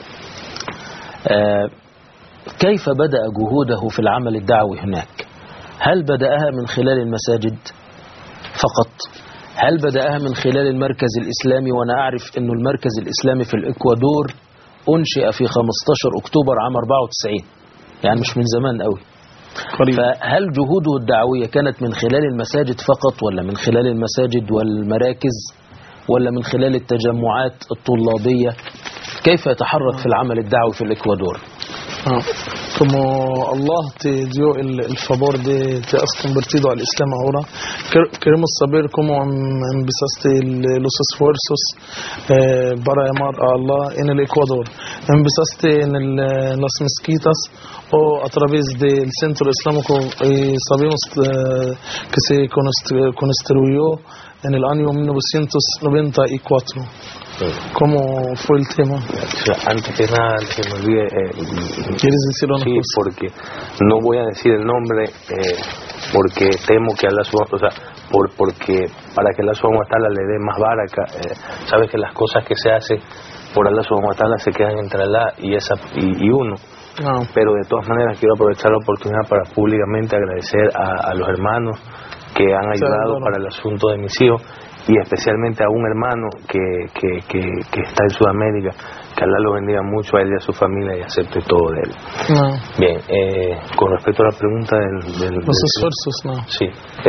كيف بدأ جهوده في العمل الدعوي هناك؟ هل بدأها من خلال المساجد فقط؟ هل بدأها من خلال المركز الإسلامي؟ وأنا أعرف أن المركز الإسلامي في الإكوادور أنشئ في 15 أكتوبر عام 94، يعني مش من زمان قوي. فهل جهوده الدعوية كانت من خلال المساجد فقط، ولا من خلال المساجد والمراكز، ولا من خلال التجمعات الطلابية؟ كيف يتحرك في العمل الدعوي في الإكوادور؟ Como Allah te dio el favor de te has convertido al Islam ahora, queremos saber cómo empezaste los esfuerzos para llamar a Allah en el Ecuador. ¿Empezaste en las mezquitas o a través del centro islámico? Sabemos que se construyó en el año 1994. ¿Cómo fue el tema? Antes que nada, que me olvide, ¿quieres decir una sí, cosa? Porque no voy a decir el nombre porque temo que Allah, o sea, porque para que la Guatala le dé más baraca, sabes que las cosas que se hacen por Allah subhanahu wa ta'ala se quedan entre Allah y uno. No. Pero de todas maneras quiero aprovechar la oportunidad para públicamente agradecer a los hermanos que han ayudado para el asunto de mis hijos, y especialmente a un hermano que está en Sudamérica, que Allah lo bendiga mucho a él y a su familia y acepte todo de él. No. Bien, con respecto a la pregunta los esfuerzos, no. Sí.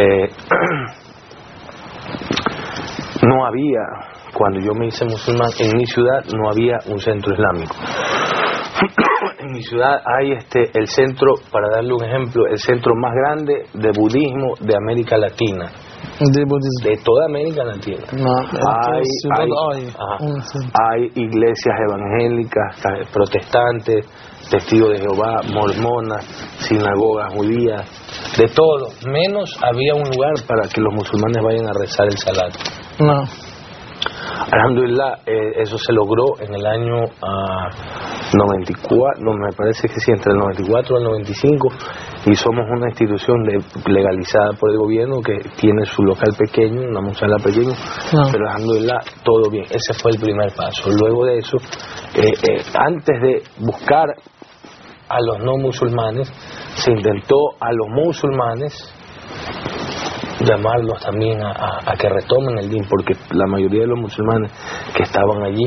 No había, cuando yo me hice musulmán, en mi ciudad no había un centro islámico. En mi ciudad hay el centro, para darle un ejemplo, el centro más grande de budismo de América Latina. De toda América Latina. No, hay iglesias evangélicas, protestantes, testigos de Jehová, mormonas, sinagogas judías, de todo, menos había un lugar para que los musulmanes vayan a rezar el salat. No. Alhamdulillah, eso se logró en el año 94, no, me parece que sí, entre el 94 y el 95, y somos una institución legalizada por el gobierno que tiene su local pequeño, una musala pequeña, pero alhamdulillah, todo bien. Ese fue el primer paso. Luego de eso, antes de buscar a los no musulmanes, se intentó a los musulmanes llamarlos también a que retomen el din, porque la mayoría de los musulmanes que estaban allí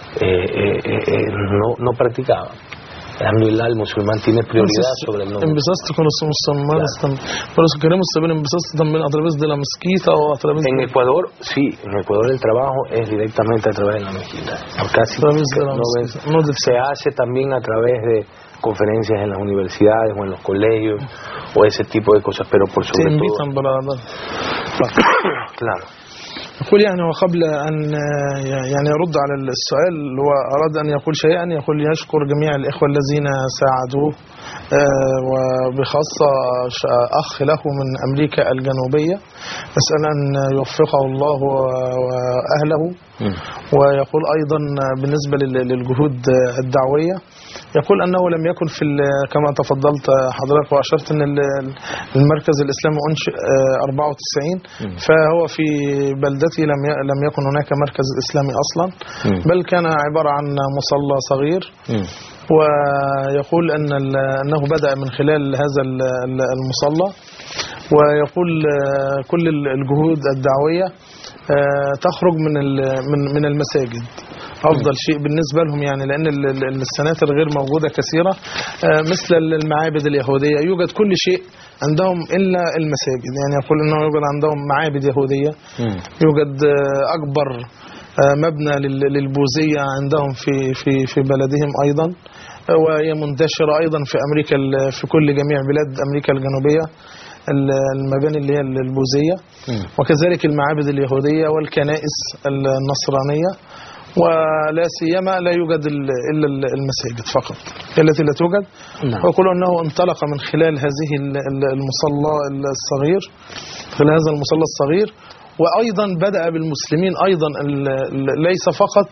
no practicaban. Alhamdulillah, el musulmán tiene prioridad sobre el no. Empezaste con los musulmanes, claro. Por eso queremos saber, ¿empezaste también a través de la mezquita o a través en Ecuador? Sí, en Ecuador el trabajo es directamente a través de la mezquita. Casi se hace también a través de conferencias en las universidades o en los colegios o ese tipo de cosas, pero por sobre todo... invitan para claro. يقول يعني وقبل أن يعني يرد على السؤال وأراد أن يقول شيئا، يقول يشكر جميع الإخوة الذين ساعدوه وبخاصة أخ له من أمريكا الجنوبية، أسأل أن يوفقه الله وأهله. ويقول أيضا بالنسبة للجهود الدعوية، يقول أنه لم يكن في كما تفضلت حضرتك وأشرت أن المركز الإسلامي أنشئ 94، فهو في بلدته لم يكن هناك مركز إسلامي أصلا، بل كان عبارة عن مصلى صغير. ويقول أنه بدأ من خلال هذا المصلى، ويقول كل الجهود الدعوية تخرج من المساجد أفضل شيء بالنسبة لهم، يعني لأن السناتر غير موجودة كثيرة مثل المعابد اليهودية، يوجد كل شيء عندهم إلا المساجد. يعني يقول أنه يوجد عندهم معابد يهودية، يوجد أكبر مبنى للبوذية عندهم في بلدهم أيضا، وهي منتشرة أيضا في أمريكا، في كل جميع بلاد أمريكا الجنوبية المباني اللي هي البوذية، وكذلك المعابد اليهودية والكنائس النصرانية، ولا سيما لا يوجد إلا المساجد فقط التي لا توجد. ويقول أنه انطلق من خلال هذه المصلى الصغير، خلال هذا المصلى الصغير، وأيضا بدأ بالمسلمين أيضا ليس فقط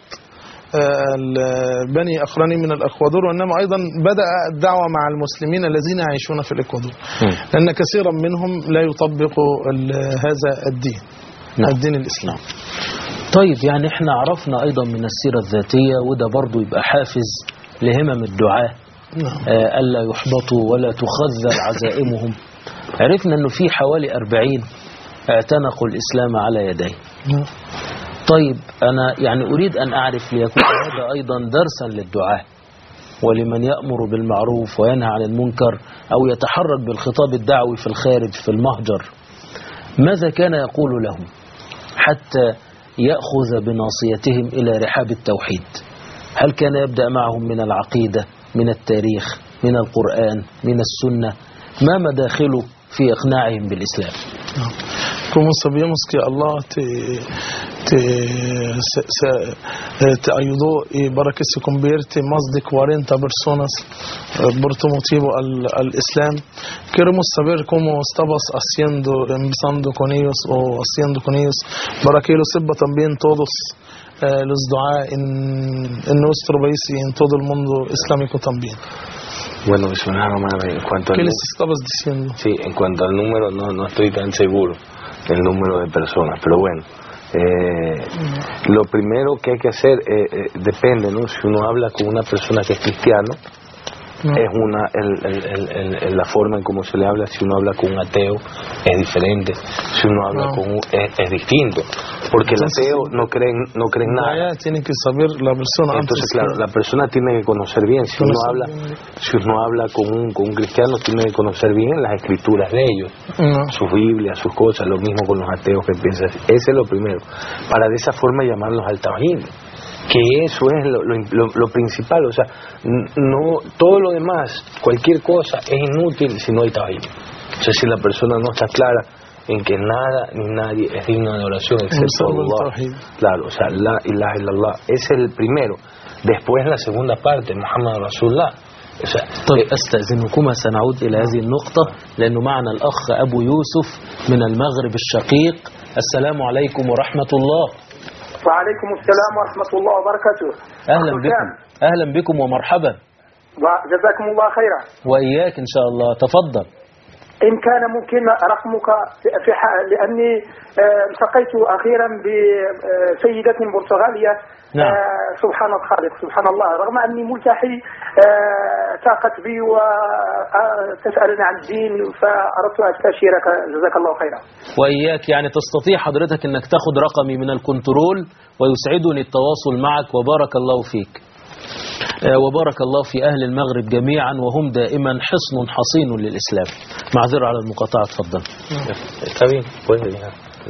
بني أقراني من الإكوادور، وإنما أيضا بدأ الدعوة مع المسلمين الذين يعيشون في الإكوادور، لأن كثيرا منهم لا يطبق هذا الدين، الدين الإسلامي. طيب، يعني احنا عرفنا أيضا من السيرة الذاتية، وده برضو يبقى حافز لهمم الدعاة ألا يحبطوا ولا تخذل عزائمهم. عرفنا أنه في حوالي 40 اعتنقوا الإسلام على يديه. طيب، أنا يعني أريد أن أعرف ليكون هذا أيضا درسا للدعاة ولمن يأمر بالمعروف وينهى عن المنكر أو يتحرك بالخطاب الدعوي في الخارج في المهجر، ماذا كان يقول لهم حتى يأخذ بناصيتهم إلى رحاب التوحيد؟ هل كان يبدأ معهم من العقيدة، من التاريخ، من القرآن، من السنة؟ ما مداخله في إقناعهم بالإسلام؟ Como sabemos que Allah te ayudó y para que se convierte más de 40 personas por tu motivo al Islam, queremos saber cómo estabas empezando con ellos o haciendo con ellos, para que lo sepa también todos los du'a en nuestro país y en todo el mundo islámico también. Bueno, en cuanto ¿Qué les estabas diciendo? Sí, en cuanto al número no estoy tan seguro. el número de personas, pero bueno. Lo primero que hay que hacer depende, ¿no? Si uno habla con una persona que es cristiano, es la forma en cómo se le habla. Si uno habla con un ateo es diferente, si uno habla con es distinto, porque el ateo no cree en nada. Tiene que saber la persona. Entonces claro, la persona tiene que conocer bien. Si uno habla con un cristiano, tiene que conocer bien las escrituras de ellos, sus Biblias, sus cosas. Lo mismo con los ateos que piensan. Ese es lo primero, para de esa forma llamarlos al tawhid, que eso es lo principal. O sea, no todo lo demás, cualquier cosa es inútil si no hay tawhid. O sea, si la persona no está clara en que nada ni nadie es digno de oración excepto Allah, claro, o sea, la ilaha illallah, ese es el primero. Después la segunda parte, Muhammad Rasulullah. طيب أستأذنكما سنعود إلى هذه النقطة لأنه معنا الأخ أبو يوسف من المغرب الشقيق. السلام عليكم ورحمة الله. وعليكم السلام ورحمة الله وبركاته. أهلا بكم ومرحبا. جزاكم الله خيرا. وإياك إن شاء الله. تفضل. إن كان ممكن رقمك لأني التقيت أخيرا بسيدة برتغالية. نعم. سبحان الخالق سبحان الله، رغم أني ملتحي ساقت بي وتسألني عن الدين، فأردت أن أستشيرك جزاك الله خيرا. وإياك. يعني تستطيع حضرتك أنك تأخذ رقمي من الكنترول، ويسعدني التواصل معك، وبارك الله فيك وبارك الله في أهل المغرب جميعا، وهم دائما حصن حصين للإسلام. معذرة على المقاطعة، تفضل. Está bien, puede dejar.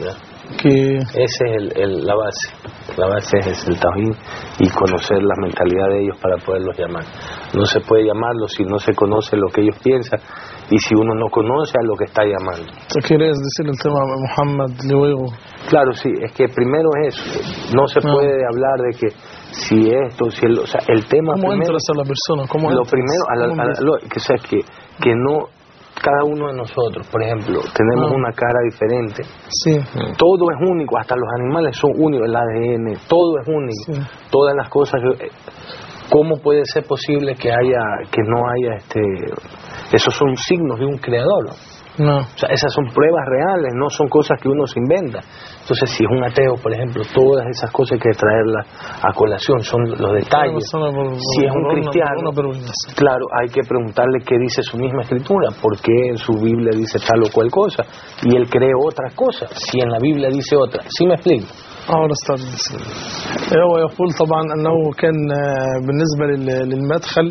Esa es la base. La base es el tawhid y conocer la mentalidad de ellos para poderlos llamar. No se puede llamarlos si no se conoce lo que ellos piensan y si uno no conoce a lo que está llamando. ¿Quieres decir el tema de Muhammad luego? Claro, sí, es que primero es eso. No se puede hablar de que si esto, si el, o sea, el tema. ¿Cómo primero, entras a la persona? ¿Cómo lo entras? primero, que no. Cada uno de nosotros, por ejemplo, tenemos una cara diferente. Sí. Todo es único, hasta los animales son únicos, el ADN, todo es único. Sí. Todas las cosas. ¿Cómo puede ser posible que no haya esos son signos de un creador? No. O sea, esas son pruebas reales, no son cosas que uno se inventa. Entonces, si es un ateo, por ejemplo, todas esas cosas hay que traerlas a colación, son los detalles. Si es un cristiano, claro, hay que preguntarle qué dice su misma escritura, por qué en su Biblia dice tal o cual cosa, y él cree otra cosa, si en la Biblia dice otra. ¿Sí me explico? ahora استاذ هو يقول طبعا انه كان بالنسبه للمدخل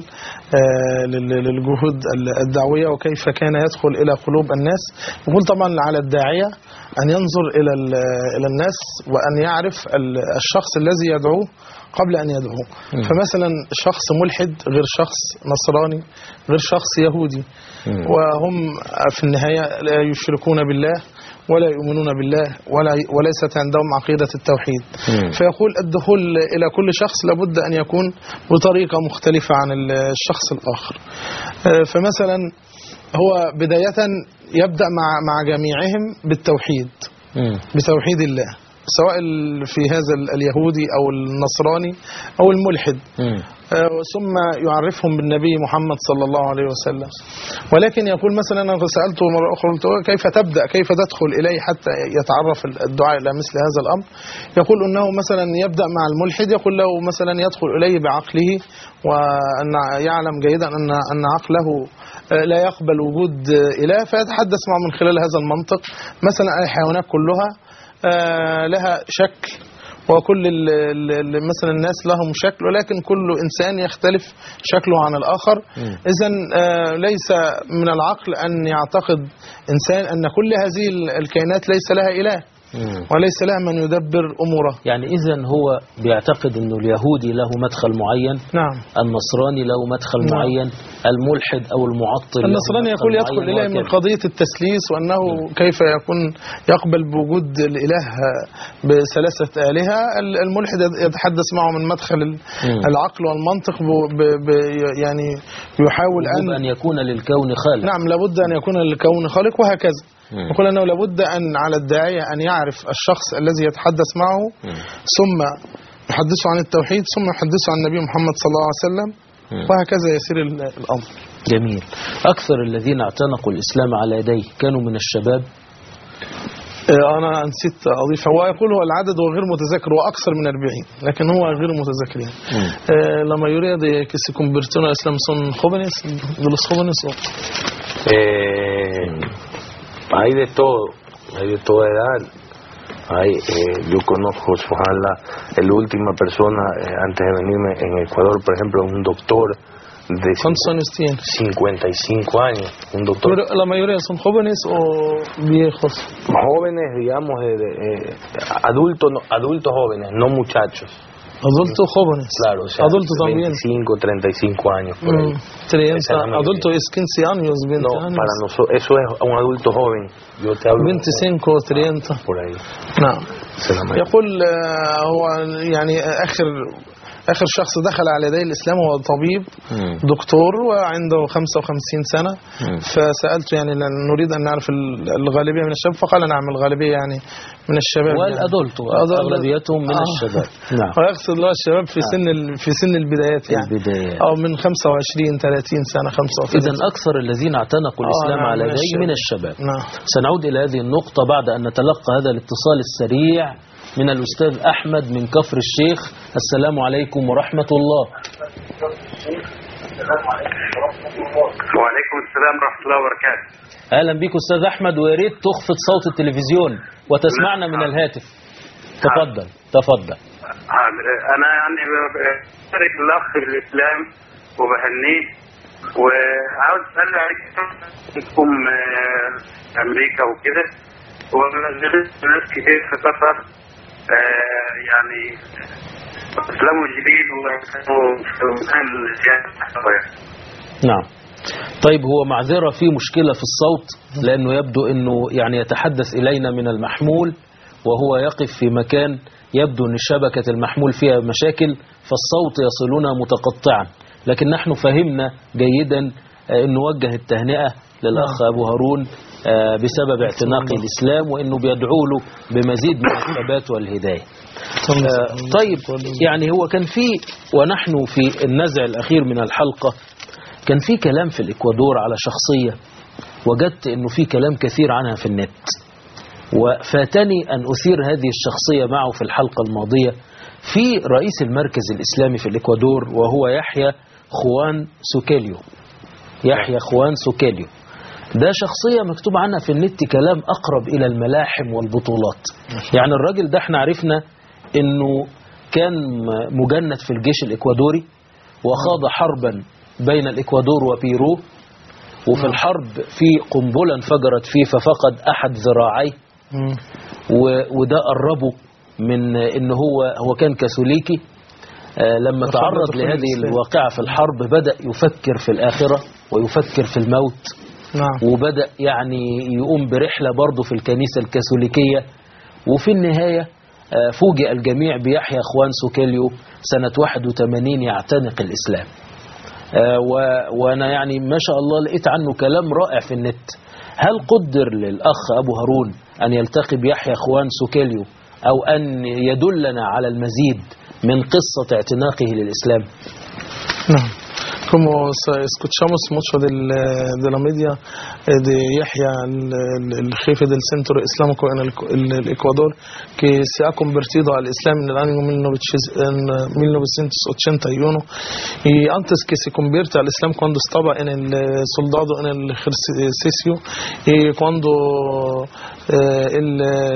للجهود الدعويه وكيف كان يدخل الى قلوب الناس. يقول طبعا على الداعيه ان ينظر الى الناس وان يعرف الشخص الذي يدعوه قبل أن يدعوه. فمثلا شخص ملحد غير شخص نصراني غير شخص يهودي، وهم في النهاية لا يشركون بالله ولا يؤمنون بالله وليست عندهم عقيدة التوحيد. فيقول الدخول إلى كل شخص لابد أن يكون بطريقة مختلفة عن الشخص الآخر. فمثلا هو بداية يبدأ مع جميعهم بالتوحيد، بتوحيد الله، سواء في هذا اليهودي أو النصراني أو الملحد، ثم يعرفهم بالنبي محمد صلى الله عليه وسلم. ولكن يقول مثلا أنا سألته مرة أخرى كيف تبدأ، كيف تدخل إليه حتى يتعرف الدعاء إلى مثل هذا الأمر. يقول أنه مثلا يبدأ مع الملحد، يقول له مثلا يدخل إليه بعقله، وأن يعلم جيدا أن عقله لا يقبل وجود إله، فيتحدث معه من خلال هذا المنطق. مثلا الحيوانات كلها لها شكل، وكل مثلا الناس لهم شكل، ولكن كل إنسان يختلف شكله عن الآخر. إذن ليس من العقل أن يعتقد إنسان أن كل هذه الكائنات ليس لها إله وليس لها من يدبر أموره. يعني إذن هو بيعتقد أنه اليهودي له مدخل معين، نعم، النصراني له مدخل معين، الملحد أو المعطل النصراني يقول يدخل إليه من قضية التسليس، وأنه كيف يقبل بوجود الإله بثلاثة آلهة. الملحد يتحدث معه من مدخل العقل والمنطق، يعني يحاول أن يكون للكون خالق. نعم، لابد أن يكون للكون خالق، وهكذا. يقول أنه لابد أن على الداعية أن يعرف الشخص الذي يتحدث معه، ثم يحدثه عن التوحيد، ثم يحدثه عن النبي محمد صلى الله عليه وسلم، وهكذا يسير الأمر. جميل. أكثر الذين اعتنقوا الإسلام على يديه كانوا من الشباب؟ أنا نسيت أضيف، هو يقول هو العدد هو غير متذكر، هو أكثر من 40 لكن هو غير متذكر يعني. لما يريد que se convirtieron al Islam son jóvenes, de los jóvenes o... Hay de todo, hay de toda edad. Yo conozco, subhanallah, la última persona antes de venirme en Ecuador, por ejemplo, un doctor de ¿Cuántos años tiene? 55 años, un doctor. ¿Pero la mayoría son jóvenes o viejos? Jóvenes, digamos, adultos jóvenes, no muchachos. Adultos jóvenes. Claro, o sea, adultos también. 25, 35 años. Por ahí. 30, adulto es 15 años, 20 no, años. Para nosotros, eso es un adulto joven. Yo te hablo 25 30 por ahí. نعم. يقول هو يعني آخر شخص دخل على يدي الإسلام هو طبيب دكتور وعنده 55 سنة. فسألته يعني نريد أن نعرف الغالبية من الشباب، فقال نعم الغالبية يعني من الشباب والأدلت أغلبيتهم من الشباب. نعم. ويقصد الله الشباب في سن البدايات يعني أو من 25 30 سنة 35. إذن أكثر الذين اعتنقوا الإسلام على يدي من الشباب. نعم. سنعود إلى هذه النقطة بعد أن نتلقى هذا الاتصال السريع من الأستاذ أحمد من كفر الشيخ. السلام عليكم ورحمة الله. وعليكم السلام ورحمة الله وبركاته. أهلا بك أستاذ أحمد، وياريت تخفض صوت التلفزيون وتسمعنا من الهاتف. تفضل. أنا يعني بشارك الأخ في الإسلام وبهنيه، وعاوز أسأل عليكم أمريكا وكده، ونزلت ناس كتير في قطر يعني اسلاموا جديد وكانوا في مكان زيادة. نعم. طيب هو معذرة في مشكلة في الصوت، لأنه يبدو أنه يعني يتحدث إلينا من المحمول وهو يقف في مكان يبدو أن شبكة المحمول فيها مشاكل، فالصوت يصلنا متقطعا، لكن نحن فهمنا جيدا أن نوجه التهنئة للأخ أبو هارون بسبب اعتناقه الإسلام، وأنه بيدعو له بمزيد من الثبات والهداية. طيب يعني هو كان في، ونحن في النزع الأخير من الحلقة كان في كلام في الإكوادور على شخصية وجدت أنه في كلام كثير عنها في النت، وفاتني أن أثير هذه الشخصية معه في الحلقة الماضية. في رئيس المركز الإسلامي في الإكوادور وهو يحيى خوان سوكيليو. ده شخصية مكتوب عنها في النت كلام أقرب إلى الملاحم والبطولات. يعني الراجل ده احنا عرفنا أنه كان مجند في الجيش الإكوادوري وخاض حربا بين الإكوادور وبيرو، وفي الحرب في قنبلة انفجرت فيه ففقد أحد ذراعيه، وده قربه من أنه هو كان كاثوليكي. لما تعرض لهذه الواقعة في الحرب بدأ يفكر في الآخرة ويفكر في الموت. نعم. وبدأ يعني يقوم برحلة برضه في الكنيسة الكاثوليكية، وفي النهاية فوجئ الجميع بيحيى خوان سوكيليو سنة 81 يعتنق الإسلام. وأنا يعني ما شاء الله لقيت عنه كلام رائع في النت. هل قدر للأخ أبو هارون أن يلتقي بيحيى خوان سوكيليو أو أن يدلنا على المزيد من قصة اعتناقه للإسلام؟ نعم. Como escuchamos mucho de la media de Yahya, el jefe del Centro Islámico en el Ecuador, que se ha convertido al Islam en el año 1981, y antes que se convierta al Islam, cuando estaba en el soldado en el ejercicio, y cuando él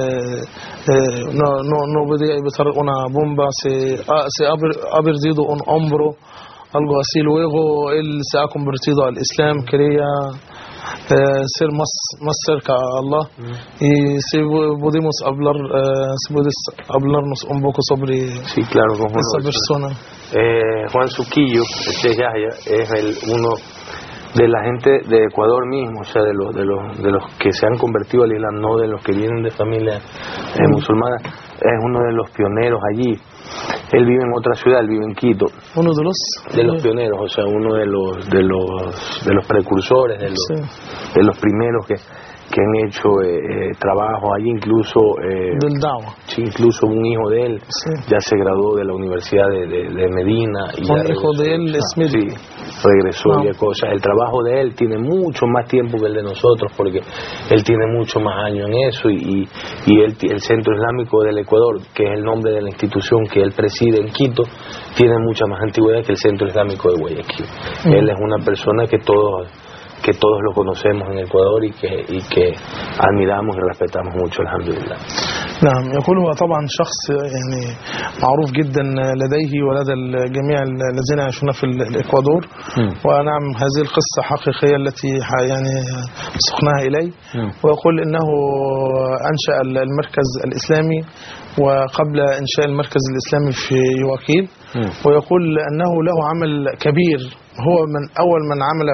no podía evitar una bomba, se ha perdido un hombro, algo así. Luego él se ha convertido al Islam, quería ser más cerca a Allah, y si podemos hablarnos un poco sobre esa persona. Juan Suquillo, este Yahya, es uno de la gente de Ecuador mismo, o sea, de los que se han convertido al Islam, no de los que vienen de familia musulmana. Es uno de los pioneros allí. Él vive en otra ciudad, él vive en Quito. Uno de los pioneros, o sea, uno de los precursores, de los primeros que han hecho trabajo allí, incluso del Dawa. Sí, incluso un hijo de él ya se graduó de la Universidad de Medina. Un hijo de él es médico. regresó y cosas. El trabajo de él tiene mucho más tiempo que el de nosotros, porque él tiene mucho más años en eso, y el Centro Islámico del Ecuador, que es el nombre de la institución que él preside en Quito, tiene mucha más antigüedad que el Centro Islámico de Guayaquil. Él es una persona que todos lo conocemos en Ecuador y que admiramos y respetamos mucho, alhamdulillah. نعم. يقول هو طبعا شخص يعني معروف جدا لديه ولدى الجميع الذين يعيشون في الإكوادور. ونعم هذه القصة حقيقية التي يعني سقناها إليه. ويقول إنه أنشأ المركز الإسلامي، وقبل إنشاء المركز الإسلامي في يواكيل، ويقول أنه له عمل كبير، هو من أول من عمل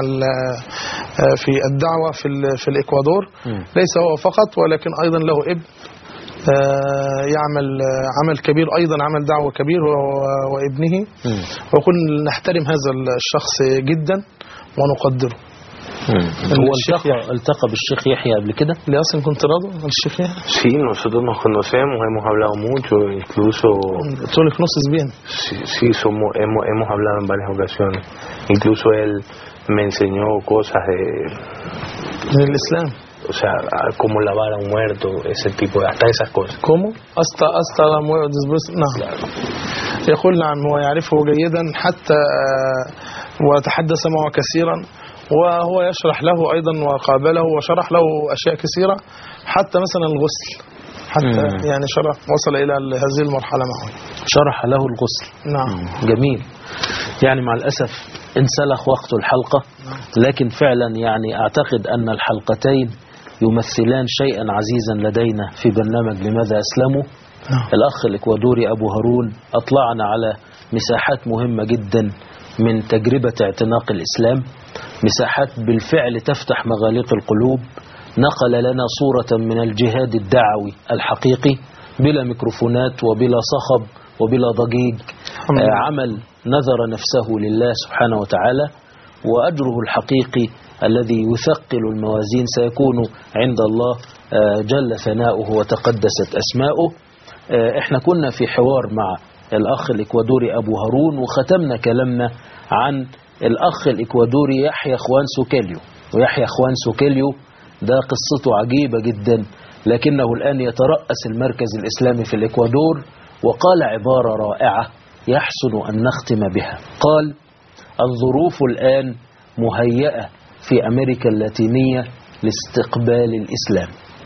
في الدعوة في الإكوادور. ليس هو فقط، ولكن أيضا له ابن يعمل عمل كبير، أيضا عمل دعوة كبير وابنه. ويقول نحترم هذا الشخص جدا ونقدره. هو التقى بالشيخ يحيى قبل كده؟ ¿Le كنت راضي الشيخ يحيى؟ Sí, nosotros nos conocemos, hemos hablado mucho, incluso... ¿Tú le conoces bien? Sí, hemos hablado en varias ocasiones. Incluso él me enseñó cosas del Islam. O sea, cómo lavar a un muerto, ese tipo de, hasta esas cosas. ¿Cómo? hasta la muerte. نعم. يقول نعم، هو يعرفه جيدا حتى وتحدث معه كثيرا، وهو يشرح له أيضا، وقابله وشرح له أشياء كثيرة، حتى مثلا الغسل، حتى يعني وصل إلى هذه المرحلة معه. شرح له الغسل. نعم. جميل. يعني مع الأسف انسلخ وقت الحلقة، لكن فعلا يعني أعتقد أن الحلقتين يمثلان شيئا عزيزا لدينا في برنامج لماذا أسلموا. الأخ الإكوادوري أبو هارون أطلعنا على مساحات مهمة جدا من تجربة اعتناق الإسلام، مساحات بالفعل تفتح مغاليق القلوب. نقل لنا صورة من الجهاد الدعوي الحقيقي بلا ميكروفونات وبلا صخب وبلا ضجيج. عمل نذر نفسه لله سبحانه وتعالى، وأجره الحقيقي الذي يثقل الموازين سيكون عند الله جل ثناؤه وتقدست أسماؤه. احنا كنا في حوار مع الأخ الإكوادوري أبو هارون، وختمنا كلامنا عن الأخ الإكوادوري يحيى خوان سوكيليو. ويحيى خوان سوكيليو ده قصته عجيبة جدا، لكنه الآن يترأس المركز الإسلامي في الإكوادور، وقال عبارة رائعة يحسن أن نختم بها. قال: الظروف الآن مهيئة في أمريكا اللاتينية لاستقبال الإسلام.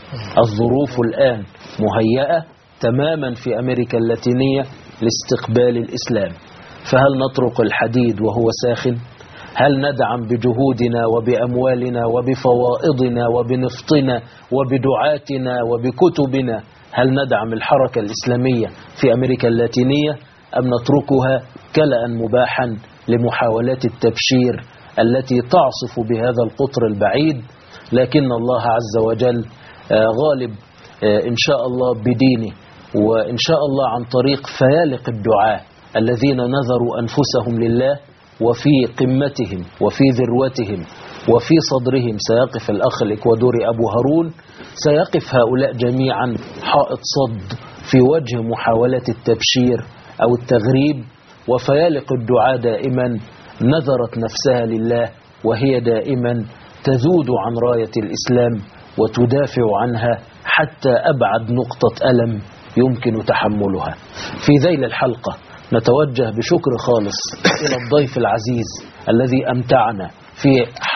الظروف الآن مهيئة تماما في أمريكا اللاتينية لاستقبال الإسلام. فهل نطرق الحديد وهو ساخن؟ هل ندعم بجهودنا وبأموالنا وبفوائضنا وبنفطنا وبدعاتنا وبكتبنا؟ هل ندعم الحركة الإسلامية في أمريكا اللاتينية، أم نتركها كلأ مباحا لمحاولات التبشير التي تعصف بهذا القطر البعيد؟ لكن الله عز وجل غالب إن شاء الله بدينه، وإن شاء الله عن طريق فيالق الدعاء الذين نذروا أنفسهم لله، وفي قمتهم وفي ذروتهم وفي صدرهم سيقف الأخ الإكوادوري أبو هارون. سيقف هؤلاء جميعا حائط صد في وجه محاولة التبشير أو التغريب. وفيالق الدعاء دائما نذرت نفسها لله، وهي دائما تذود عن راية الإسلام وتدافع عنها حتى أبعد نقطة ألم يمكن تحملها. في ذيل الحلقة نتوجه بشكر خالص إلى الضيف العزيز الذي أمتعنا في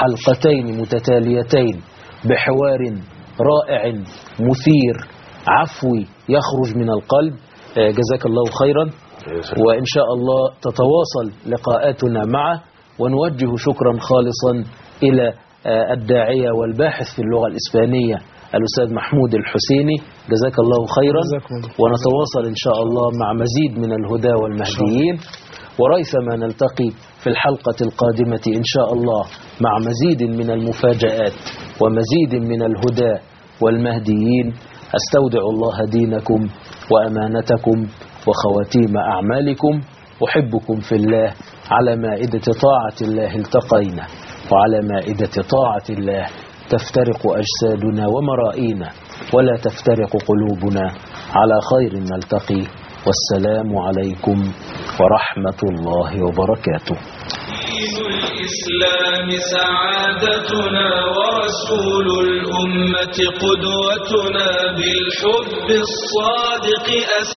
حلقتين متتاليتين بحوار رائع مثير عفوي يخرج من القلب. جزاك الله خيرا، وإن شاء الله تتواصل لقاءاتنا معه. ونوجه شكرا خالصا إلى الداعية والباحث في اللغة الإسبانية الأستاذ محمود الحسيني، جزاك الله خيرا. ونتواصل إن شاء الله مع مزيد من الهدى والمهديين، وريثما نلتقي في الحلقة القادمة إن شاء الله مع مزيد من المفاجآت ومزيد من الهدى والمهديين. أستودع الله دينكم وأمانتكم وخواتيم أعمالكم. أحبكم في الله. على مائدة طاعة الله التقينا، وعلى مائدة طاعة الله تفترق أجسادنا ومرائينا، ولا تفترق قلوبنا. على خير نلتقي، والسلام عليكم ورحمة الله وبركاته. دين الإسلام سعادتنا ورسول الأمة قدوتنا بالحب الصادق